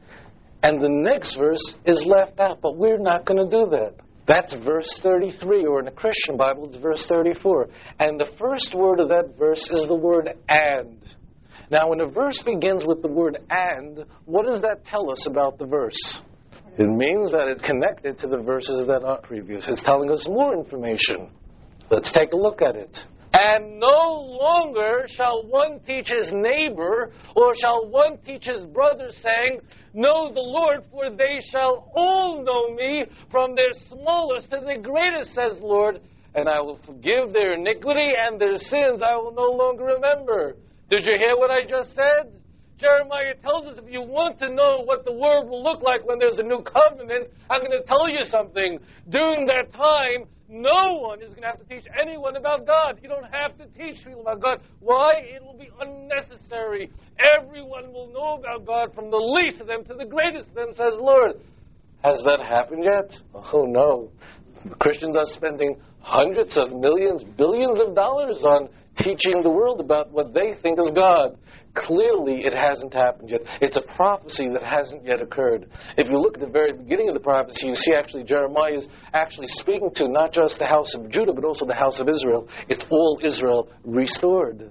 And the next verse is left out, but we're not going to do that. That's verse thirty-three, or in a Christian Bible, it's verse thirty-four. And the first word of that verse is the word and. Now, when a verse begins with the word and, what does that tell us about the verse? It means that it's connected to the verses that are previous. It's telling us more information. Let's take a look at it. And no longer shall one teach his neighbor, or shall one teach his brother, saying, Know the Lord, for they shall all know me, from their smallest to the greatest, says the Lord, and I will forgive their iniquity, and their sins I will no longer remember. Did you hear what I just said? Jeremiah tells us if you want to know what the world will look like when there's a new covenant, I'm going to tell you something. During that time, no one is going to have to teach anyone about God. You don't have to teach people about God. Why? It will be unnecessary. Everyone will know about God, from the least of them to the greatest of them, says the Lord. Has that happened yet? Oh, no. Christians are spending hundreds of millions, billions of dollars on teaching the world about what they think is God. Clearly, it hasn't happened yet. It's a prophecy that hasn't yet occurred. If you look at the very beginning of the prophecy, you see actually Jeremiah is actually speaking to not just the house of Judah, but also the house of Israel. It's all Israel restored.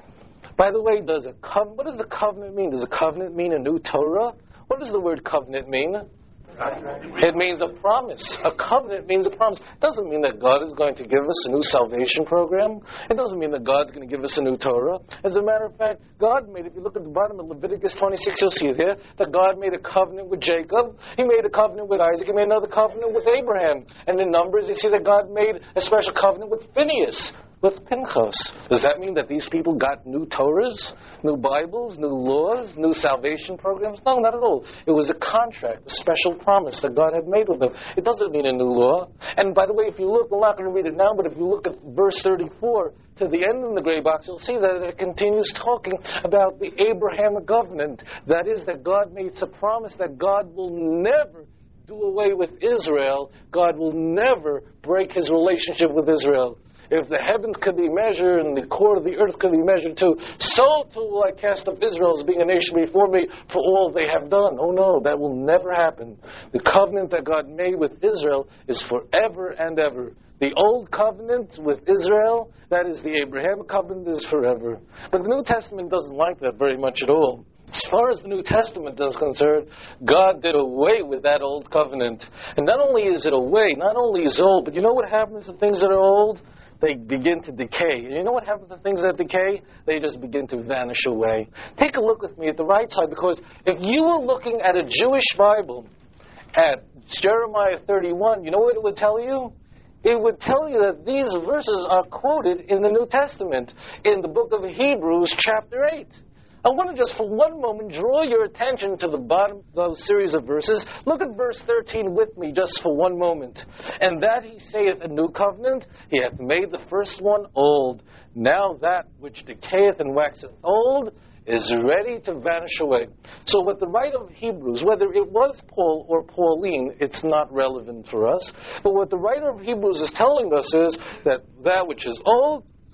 By the way, does a co- what does a covenant mean? Does a covenant mean a new Torah? What does the word covenant mean? It means a promise. A covenant means a promise. It doesn't mean that God is going to give us a new salvation program. It doesn't mean that God's going to give us a new Torah. As a matter of fact, God made, if you look at the bottom of Leviticus twenty-six, you'll see there that God made a covenant with Jacob. He made a covenant with Isaac. He made another covenant with Abraham. And in Numbers, you see that God made a special covenant with Phinehas, with Pinchas. Does that mean that these people got new Torahs, new Bibles, new laws, new salvation programs? No, not at all. It was a contract, a special promise that God had made with them. It doesn't mean a new law. And by the way, if you look, we're not going to read it now, but if you look at verse thirty-four, to the end in the gray box, you'll see that it continues talking about the Abrahamic covenant. That is, that God made a promise that God will never do away with Israel. God will never break his relationship with Israel. If the heavens could be measured and the core of the earth could be measured too, so too will I cast up Israel as being a nation before me for all they have done. Oh no, that will never happen. The covenant that God made with Israel is forever and ever. The old covenant with Israel, that is the Abrahamic covenant, is forever. But the New Testament doesn't like that very much at all. As far as the New Testament is concerned, God did away with that old covenant. And not only is it away, not only is it old, but you know what happens to things that are old? They begin to decay. And you know what happens to things that decay? They just begin to vanish away. Take a look with me at the right side, because if you were looking at a Jewish Bible, at Jeremiah thirty-one, you know what it would tell you? It would tell you that these verses are quoted in the New Testament, in the book of Hebrews, chapter eight. I want to just for one moment draw your attention to the bottom of those series of verses. Look at verse thirteen with me just for one moment. And that he saith a new covenant, he hath made the first one old. Now that which decayeth and waxeth old is ready to vanish away. So what the writer of Hebrews, whether it was Paul or Pauline, it's not relevant for us. But what the writer of Hebrews is telling us is that that which is old is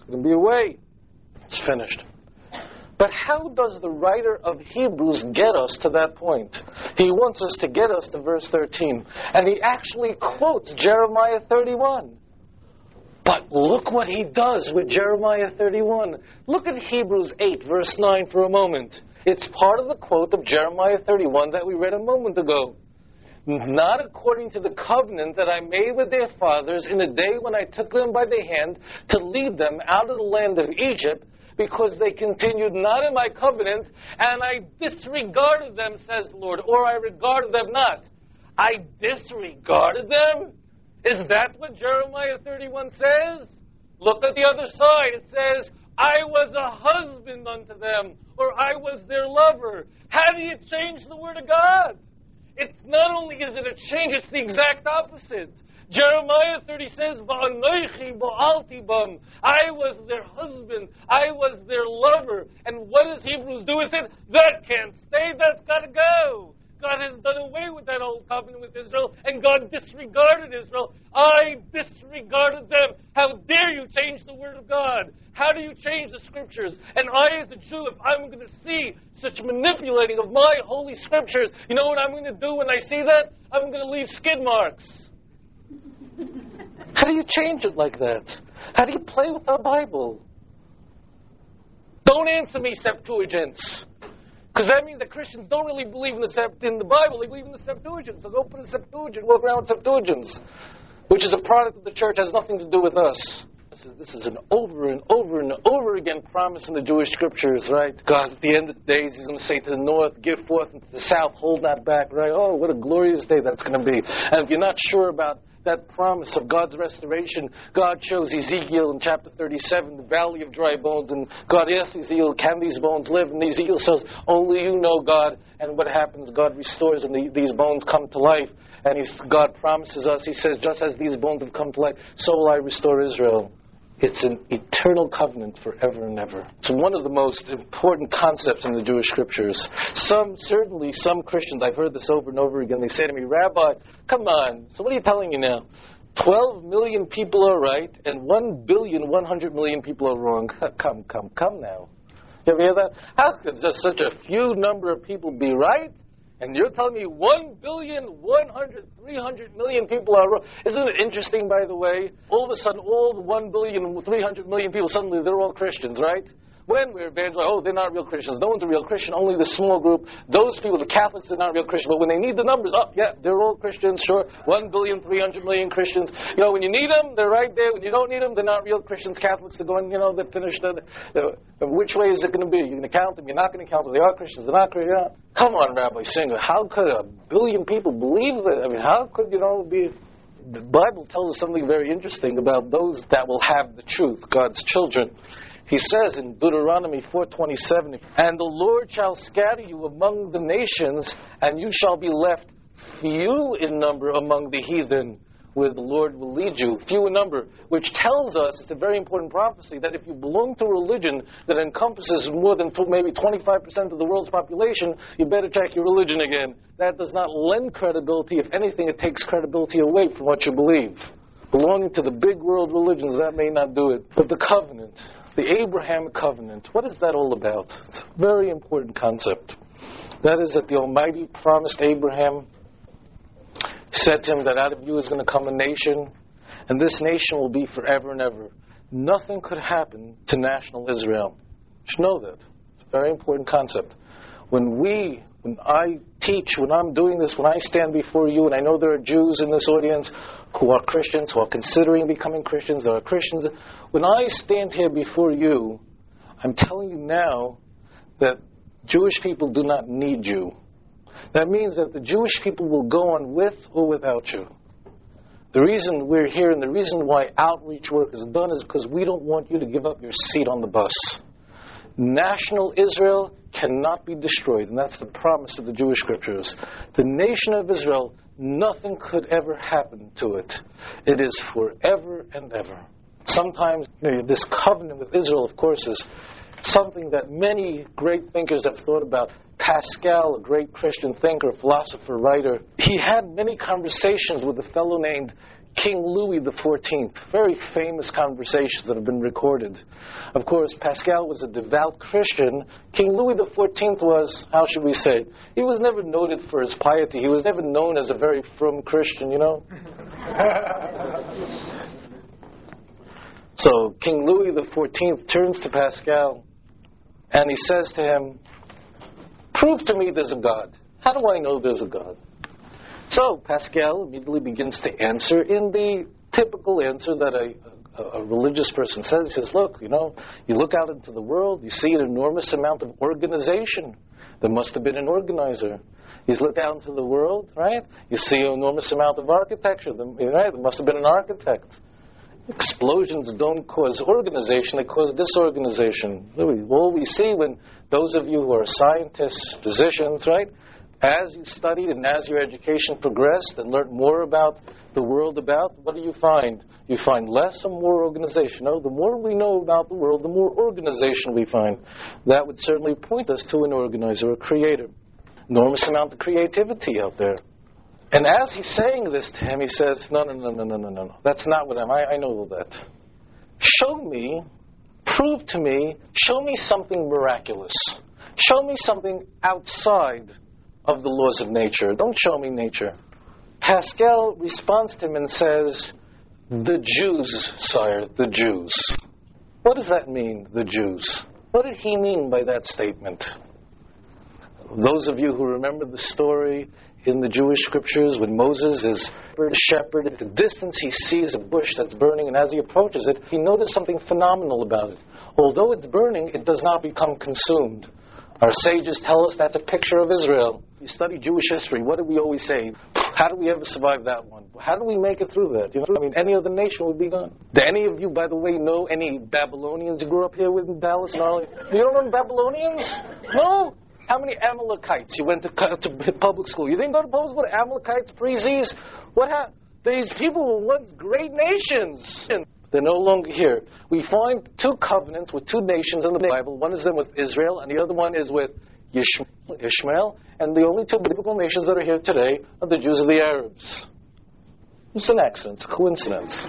going to be away. It's finished. But how does the writer of Hebrews get us to that point? He wants us to get us to verse thirteen. And he actually quotes Jeremiah thirty-one. But look what he does with Jeremiah thirty-one. Look at Hebrews eight, verse nine for a moment. It's part of the quote of Jeremiah thirty-one that we read a moment ago. Not according to the covenant that I made with their fathers in the day when I took them by the hand to lead them out of the land of Egypt, because they continued not in my covenant, and I disregarded them, says the Lord, or I regarded them not. I disregarded them? Is that what Jeremiah thirty-one says? Look at the other side. It says, I was a husband unto them, or I was their lover. How do you change the word of God? It's not only is it a change, it's the exact opposite. Jeremiah thirty says, Va'anoichi ba'alti bam. I was their husband. I was their lover. And what does Hebrews do with it? That can't stay. That's got to go. God has done away with that old covenant with Israel, and God disregarded Israel. I disregarded them. How dare you change the word of God? How do you change the scriptures? And I, as a Jew, if I'm going to see such manipulating of my holy scriptures, you know what I'm going to do when I see that? I'm going to leave skid marks. How do you change it like that? How do you play with our Bible? Don't answer me, Septuagints. Because that means that Christians don't really believe in the, Sept- in the Bible. They believe in the Septuagint. So go put a Septuagint, walk around with Septuagints, which is a product of the church, has nothing to do with us. This is, this is an over and over and over again promise in the Jewish scriptures, right? God, at the end of the days, He's going to say to the north, give forth, and to the south, hold not back, right? Oh, what a glorious day that's going to be. And if you're not sure about that promise of God's restoration, God shows Ezekiel in chapter thirty-seven, the valley of dry bones, and God asks Ezekiel, can these bones live? And Ezekiel says, only you know, God. And what happens? God restores, and the, these bones come to life. And he's, God promises us, He says, just as these bones have come to life, so will I restore Israel. It's an eternal covenant forever and ever. It's one of the most important concepts in the Jewish scriptures. Some, certainly some Christians, I've heard this over and over again, they say to me, Rabbi, come on, so what are you telling me now? twelve million people are right, and one billion one hundred million people are wrong. Come, come, come now. You ever hear that? How could just such a few number of people be right? And you're telling me one billion, one hundred, three hundred million people are wrong. Isn't it interesting, by the way? All of a sudden, all the one billion, three hundred million people, suddenly they're all Christians, right? When we're evangelizing, oh, they're not real Christians. No one's a real Christian, only the small group. Those people, the Catholics, they're not real Christians. But when they need the numbers, oh, yeah, they're all Christians, sure. one billion, three hundred million Christians. You know, when you need them, they're right there. When you don't need them, they're not real Christians. Catholics, they're going, you know, they're finished. They're, they're, which way is it going to be? You're going to count them? You're not going to count them. They are Christians. They're not Christians. Come on, Rabbi Singer. How could a billion people believe that? I mean, how could, you know, be... The Bible tells us something very interesting about those that will have the truth, God's children. He says in Deuteronomy four twenty-seven, and the Lord shall scatter you among the nations, and you shall be left few in number among the heathen, where the Lord will lead you. Few in number, which tells us, it's a very important prophecy, that if you belong to a religion that encompasses more than maybe twenty-five percent of the world's population, you better check your religion again. That does not lend credibility. If anything, it takes credibility away from what you believe. Belonging to the big world religions, that may not do it. But the covenant, the Abrahamic covenant, what is that all about? It's a very important concept. That is that the Almighty promised Abraham, said to him that out of you is going to come a nation, and this nation will be forever and ever. Nothing could happen to national Israel. You should know that. It's a very important concept. When we, when I teach, when I'm doing this, when I stand before you, and I know there are Jews in this audience who are Christians, who are considering becoming Christians, there are Christians. When I stand here before you, I'm telling you now that Jewish people do not need you. That means that the Jewish people will go on with or without you. The reason we're here and the reason why outreach work is done is because we don't want you to give up your seat on the bus. National Israel cannot be destroyed, and that's the promise of the Jewish scriptures. The nation of Israel, nothing could ever happen to it. It is forever and ever. Sometimes you know, this covenant with Israel, of course, is something that many great thinkers have thought about. Pascal, a great Christian thinker, philosopher, writer, he had many conversations with a fellow named King Louis the fourteenth. Very famous conversations that have been recorded. Of course, Pascal was a devout Christian. King Louis the fourteenth was, how should we say, he was never noted for his piety. He was never known as a very frum Christian, you know. So King Louis the fourteenth turns to Pascal and he says to him, "Prove to me there's a God. How do I know there's a God?" So Pascal immediately begins to answer in the typical answer that a, a, a religious person says. He says, look, you know, you look out into the world, you see an enormous amount of organization. There must have been an organizer. You look out into the world, right? You see an enormous amount of architecture. Right? There must have been an architect. Explosions don't cause organization, they cause disorganization. All we see when those of you who are scientists, physicians, right? As you studied and as your education progressed and learned more about the world about, what do you find? You find less or more organization. No, the more we know about the world, the more organization we find. That would certainly point us to an organizer, a creator. Enormous amount of creativity out there. And as he's saying this to him, he says, no, no, no, no, no, no, no. That's not what I'm, I, I know all that. Show me, prove to me, show me something miraculous. Show me something outside of the laws of nature. Don't show me nature. Pascal responds to him and says, the Jews, sire, the Jews. What does that mean, the Jews? What did he mean by that statement? Those of you who remember the story in the Jewish scriptures when Moses is a shepherd, at the distance he sees a bush that's burning, and as he approaches it, he noticed something phenomenal about it. Although it's burning, it does not become consumed. Our sages tell us that's a picture of Israel. You study Jewish history, what do we always say? How do we ever survive that one? How do we make it through that? You know, I mean, any other nation would be gone. Do any of you, by the way, know any Babylonians you grew up here with in Dallas and all? You don't know Babylonians? No? How many Amalekites you went to, to public school? You didn't go to public school? Amalekites, Prezis? What happened? These people were once great nations. They're no longer here. We find two covenants with two nations in the Bible. One is them with Israel, and the other one is with Ishmael. And the only two biblical nations that are here today are the Jews and the Arabs. It's an accident. It's a coincidence.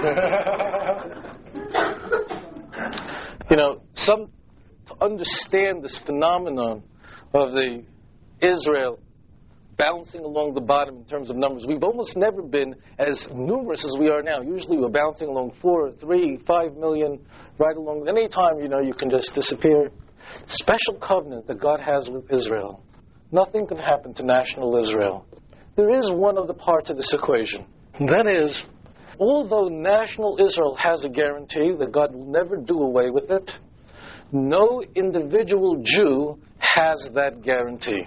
You know, some to understand this phenomenon of the Israel bouncing along the bottom in terms of numbers. We've almost never been as numerous as we are now. Usually we're bouncing along four, three, five million, right along. Any time, you know, you can just disappear. Special covenant that God has with Israel. Nothing can happen to national Israel. There is one other part to this equation. And that is, although national Israel has a guarantee that God will never do away with it, no individual Jew has that guarantee.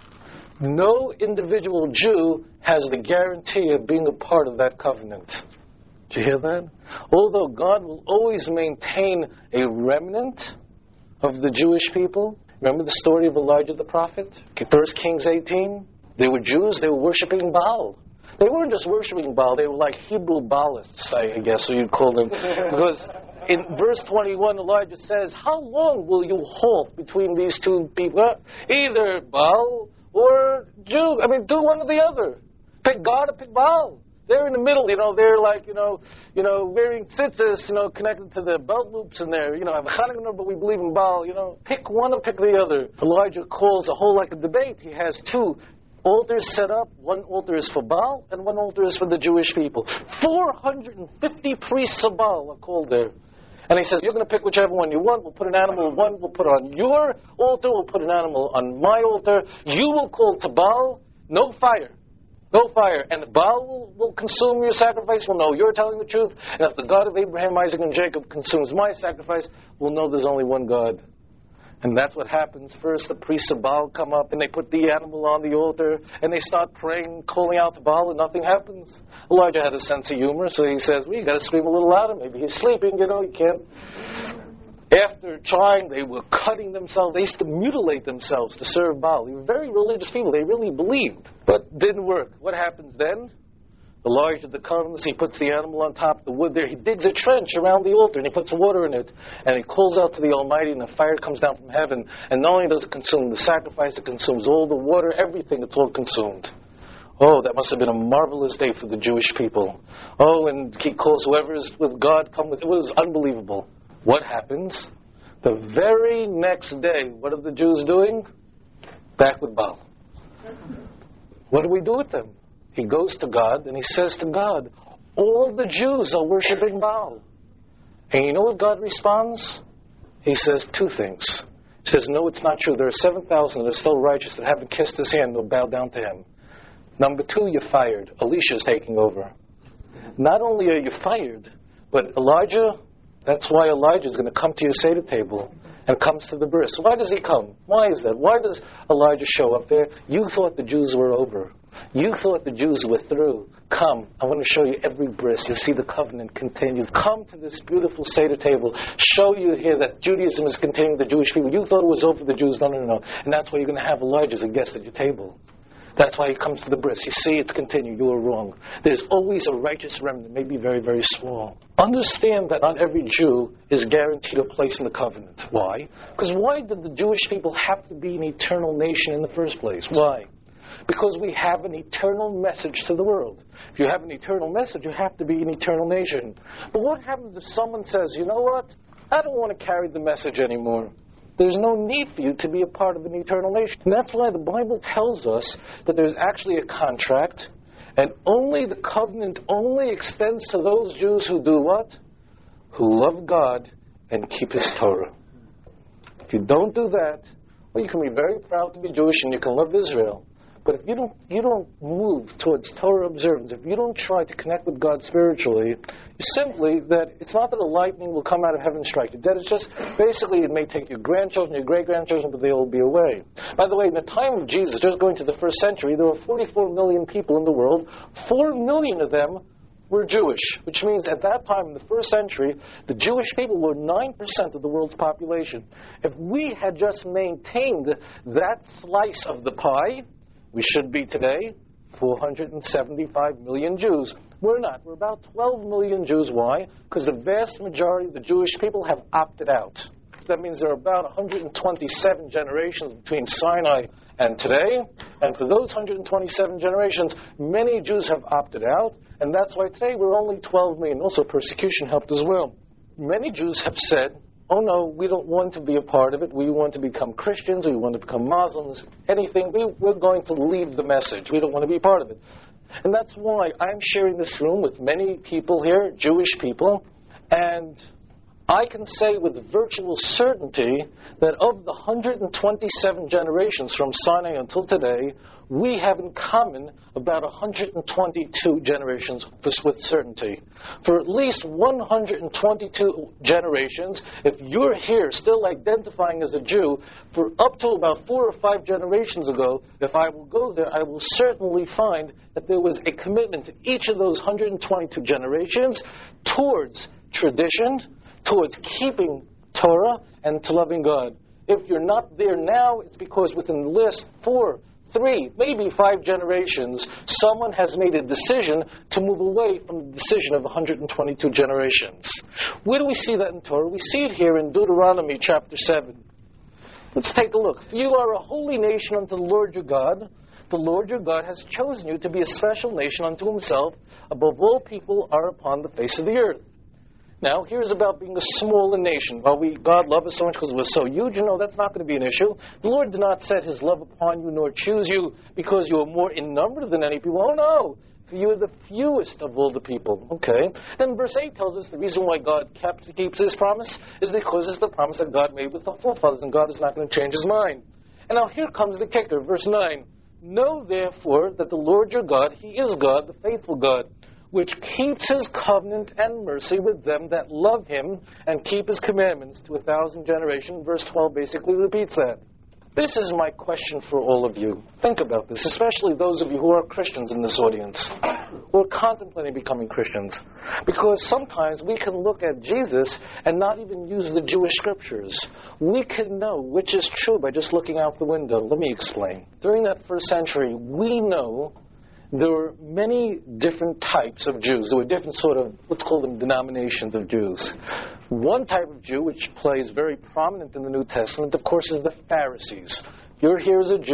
No individual Jew has the guarantee of being a part of that covenant. Did you hear that? Although God will always maintain a remnant of the Jewish people. Remember the story of Elijah the prophet? First Kings eighteen? They were Jews, they were worshiping Baal. They weren't just worshiping Baal, they were like Hebrew Baalists, I guess you'd call them. Because in verse twenty-one, Elijah says, how long will you halt between these two people? Either Baal or Jew. I mean, do one or the other. Pick God or pick Baal. They're in the middle, you know, they're like, you know, you know, wearing tzitzis, you know, connected to the belt loops in there, you know, have a Chanukah, but we believe in Baal, you know. Pick one or pick the other. Elijah calls a whole like a debate. He has two altars set up. One altar is for Baal and one altar is for the Jewish people. four hundred fifty priests of Baal are called there. And he says, you're going to pick whichever one you want. We'll put an animal, one we'll put on your altar. We'll put an animal on my altar. You will call to Baal, no fire. No fire. And if Baal will, will consume your sacrifice, we'll know you're telling the truth. And if the God of Abraham, Isaac, and Jacob consumes my sacrifice, we'll know there's only one God. And that's what happens. First, the priests of Baal come up and they put the animal on the altar and they start praying, calling out to Baal, and nothing happens. Elijah had a sense of humor, so he says, well, you got to scream a little louder. Maybe he's sleeping, you know, you can't. After trying, they were cutting themselves. They used to mutilate themselves to serve Baal. They were very religious people. They really believed, but didn't work. What happens then? Elijah comes, he puts the animal on top of the wood there. He digs a trench around the altar and he puts water in it. And he calls out to the Almighty and the fire comes down from heaven. And not only does it consume the sacrifice, it consumes all the water, everything, it's all consumed. Oh, that must have been a marvelous day for the Jewish people. Oh, and he calls whoever is with God, come with. It was unbelievable. What happens? The very next day, what are the Jews doing? Back with Baal. What do we do with them? He goes to God and he says to God, all the Jews are worshiping Baal. And you know what God responds? He says two things. He says, no, it's not true. There are seven thousand that are still righteous that haven't kissed his hand nor bowed down to him. Number two, you're fired. Elisha's taking over. Not only are you fired, but Elijah, that's why Elijah is going to come to your Seder table and comes to the bris. Why does he come? Why is that? Why does Elijah show up there? You thought the Jews were over. You thought the Jews were through. Come, I want to show you every bris. You'll see the covenant continues. Come to this beautiful Seder table. Show you here that Judaism is continuing the Jewish people. You thought it was over for the Jews. No, no, no. And that's why you're going to have Elijah as a guest at your table. That's why he comes to the bris. You see, it's continued. You were wrong. There's always a righteous remnant, maybe very, very small. Understand that not every Jew is guaranteed a place in the covenant. Why? Because why did the Jewish people have to be an eternal nation in the first place? Why? Because we have an eternal message to the world. If you have an eternal message, you have to be an eternal nation. But what happens if someone says, you know what? I don't want to carry the message anymore. There's no need for you to be a part of an eternal nation. And that's why the Bible tells us that there's actually a contract, and only the covenant only extends to those Jews who do what? Who love God and keep His Torah. If you don't do that, well, you can be very proud to be Jewish and you can love Israel. But if you don't you don't move towards Torah observance, if you don't try to connect with God spiritually, simply that it's not that a lightning will come out of heaven and strike you dead. It's just basically it may take your grandchildren, your great-grandchildren, but they will be away. By the way, in the time of Jesus, just going to the first century, there were forty-four million people in the world. Four million of them were Jewish, which means at that time in the first century, the Jewish people were nine percent of the world's population. If we had just maintained that slice of the pie, we should be today four hundred seventy-five million Jews. We're not. We're about twelve million Jews. Why? Because the vast majority of the Jewish people have opted out. That means there are about one hundred twenty-seven generations between Sinai and today. And for those one hundred twenty-seven generations, many Jews have opted out. And that's why today we're only twelve million. Also, persecution helped as well. Many Jews have said, oh no, we don't want to be a part of it. We want to become Christians. We want to become Muslims. Anything. We, we're going to leave the message. We don't want to be a part of it. And that's why I'm sharing this room with many people here, Jewish people. And I can say with virtual certainty that of the one hundred twenty-seven generations from Sinai until today, we have in common about one hundred twenty-two generations with certainty. For at least one hundred twenty-two generations, if you're here still identifying as a Jew, for up to about four or five generations ago, if I will go there, I will certainly find that there was a commitment to each of those one hundred twenty-two generations towards tradition, towards keeping Torah, and to loving God. If you're not there now, it's because within the last four, three, maybe five generations, someone has made a decision to move away from the decision of one hundred twenty-two generations. Where do we see that in Torah? We see it here in Deuteronomy chapter seven. Let's take a look. You are a holy nation unto the Lord your God. The Lord your God has chosen you to be a special nation unto Himself. Above all people are upon the face of the earth. Now, here's about being a smaller nation. Well, we, God loved us so much because we're so huge. You know, that's not going to be an issue. The Lord did not set His love upon you nor choose you because you are more in number than any people. Oh, no. For you are the fewest of all the people. Okay. Then verse eight tells us the reason why God kept, keeps His promise is because it's the promise that God made with the forefathers, and God is not going to change His mind. And now here comes the kicker. Verse nine. Know, therefore, that the Lord your God, He is God, the faithful God, which keeps His covenant and mercy with them that love Him and keep His commandments to a thousand generations. Verse twelve basically repeats that. This is my question for all of you. Think about this, especially those of you who are Christians in this audience, who are contemplating becoming Christians. Because sometimes we can look at Jesus and not even use the Jewish scriptures. We can know which is true by just looking out the window. Let me explain. During that first century, we know there were many different types of Jews. There were different sort of, let's call them denominations of Jews. One type of Jew, which plays very prominent in the New Testament, of course, is the Pharisees. You're here as a Jew,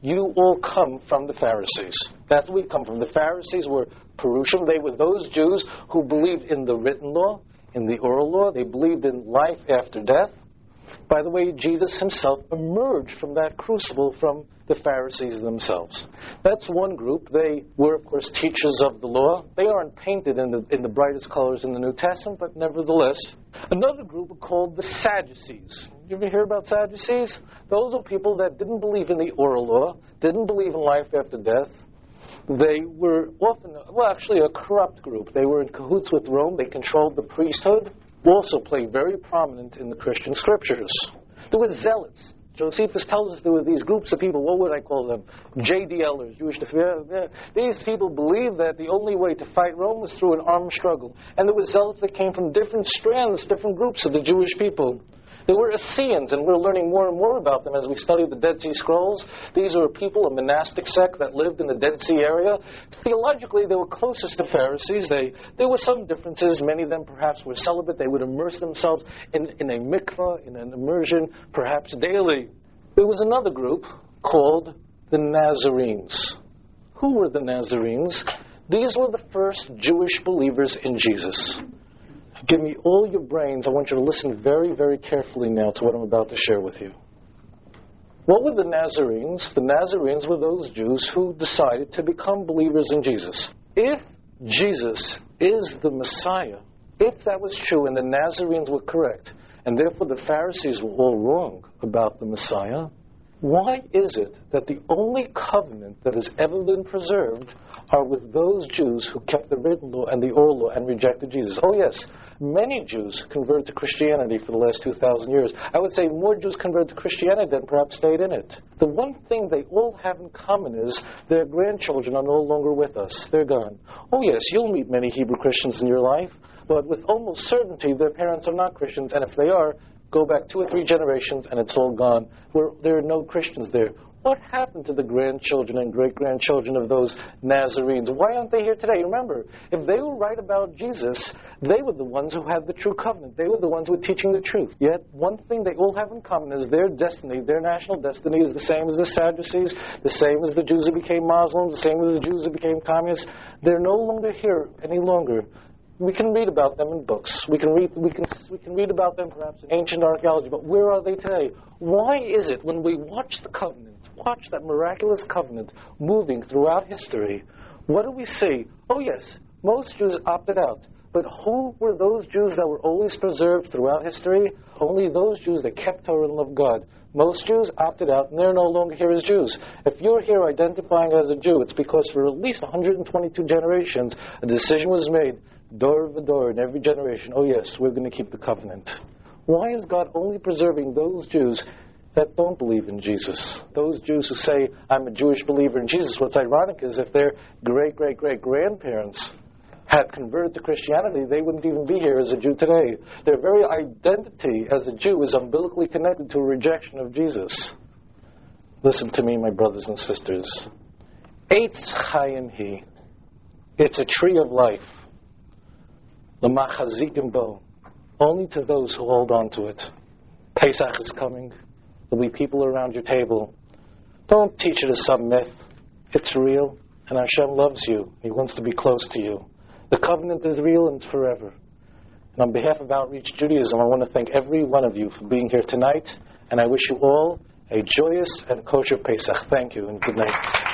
you all come from the Pharisees. That's where we come from. The Pharisees were Perushim. They were those Jews who believed in the written law, in the oral law. They believed in life after death. By the way, Jesus himself emerged from that crucible from the Pharisees themselves. That's one group. They were, of course, teachers of the law. They aren't painted in the, in the brightest colors in the New Testament, but nevertheless. Another group are called the Sadducees. You ever hear about Sadducees? Those are people that didn't believe in the oral law, didn't believe in life after death. They were often, well, actually a corrupt group. They were in cahoots with Rome. They controlled the priesthood. Also played very prominent in the Christian scriptures. There were zealots. Josephus tells us there were these groups of people, what would I call them? J D Lers, Jewish defenders. These people believed that the only way to fight Rome was through an armed struggle. And there were zealots that came from different strands, different groups of the Jewish people. There were Essenes, and we're learning more and more about them as we study the Dead Sea Scrolls. These were people, a monastic sect that lived in the Dead Sea area. Theologically, they were closest to Pharisees. They, there were some differences. Many of them perhaps were celibate. They would immerse themselves in, in a mikvah, in an immersion, perhaps daily. There was another group called the Nazarenes. Who were the Nazarenes? These were the first Jewish believers in Jesus. Give me all your brains. I want you to listen very, very carefully now to what I'm about to share with you. What were the Nazarenes? The Nazarenes were those Jews who decided to become believers in Jesus. If Jesus is the Messiah, if that was true and the Nazarenes were correct, and therefore the Pharisees were all wrong about the Messiah, why is it that the only covenant that has ever been preserved are with those Jews who kept the written law and the oral law and rejected Jesus? Oh yes, many Jews converted to Christianity for the last two thousand years. I would say more Jews converted to Christianity than perhaps stayed in it. The one thing they all have in common is their grandchildren are no longer with us. They're gone. Oh yes, you'll meet many Hebrew Christians in your life, but with almost certainty their parents are not Christians, and if they are, go back two or three generations and it's all gone. Where there are no Christians there. What happened to the grandchildren and great-grandchildren of those Nazarenes? Why aren't they here today? Remember, if they were right about Jesus, they were the ones who had the true covenant. They were the ones who were teaching the truth. Yet, one thing they all have in common is their destiny, their national destiny is the same as the Sadducees, the same as the Jews who became Muslims, the same as the Jews who became communists. They're no longer here any longer. We can read about them in books. We can read we can we can read about them perhaps in ancient archaeology, but where are they today? Why is it when we watch the covenant, watch that miraculous covenant moving throughout history, what do we see? Oh yes, most Jews opted out. But who were those Jews that were always preserved throughout history? Only those Jews that kept Torah and loved God. Most Jews opted out, and they're no longer here as Jews. If you're here identifying as a Jew, it's because for at least one hundred twenty-two generations, a decision was made, door of door in every generation, oh yes, we're going to keep the covenant. Why is God only preserving those Jews that don't believe in Jesus? Those Jews who say, I'm a Jewish believer in Jesus. What's ironic is if their great-great-great-grandparents had converted to Christianity, they wouldn't even be here as a Jew today. Their very identity as a Jew is umbilically connected to a rejection of Jesus. Listen to me, my brothers and sisters. Eitz Chaim Hi. It's a tree of life. L'machazikim bo. Only to those who hold on to it. Pesach is coming. There'll be people around your table. Don't teach it as some myth. It's real, and Hashem loves you. He wants to be close to you. The covenant is real and it's forever. And on behalf of Outreach Judaism, I want to thank every one of you for being here tonight, and I wish you all a joyous and kosher Pesach. Thank you, and good night.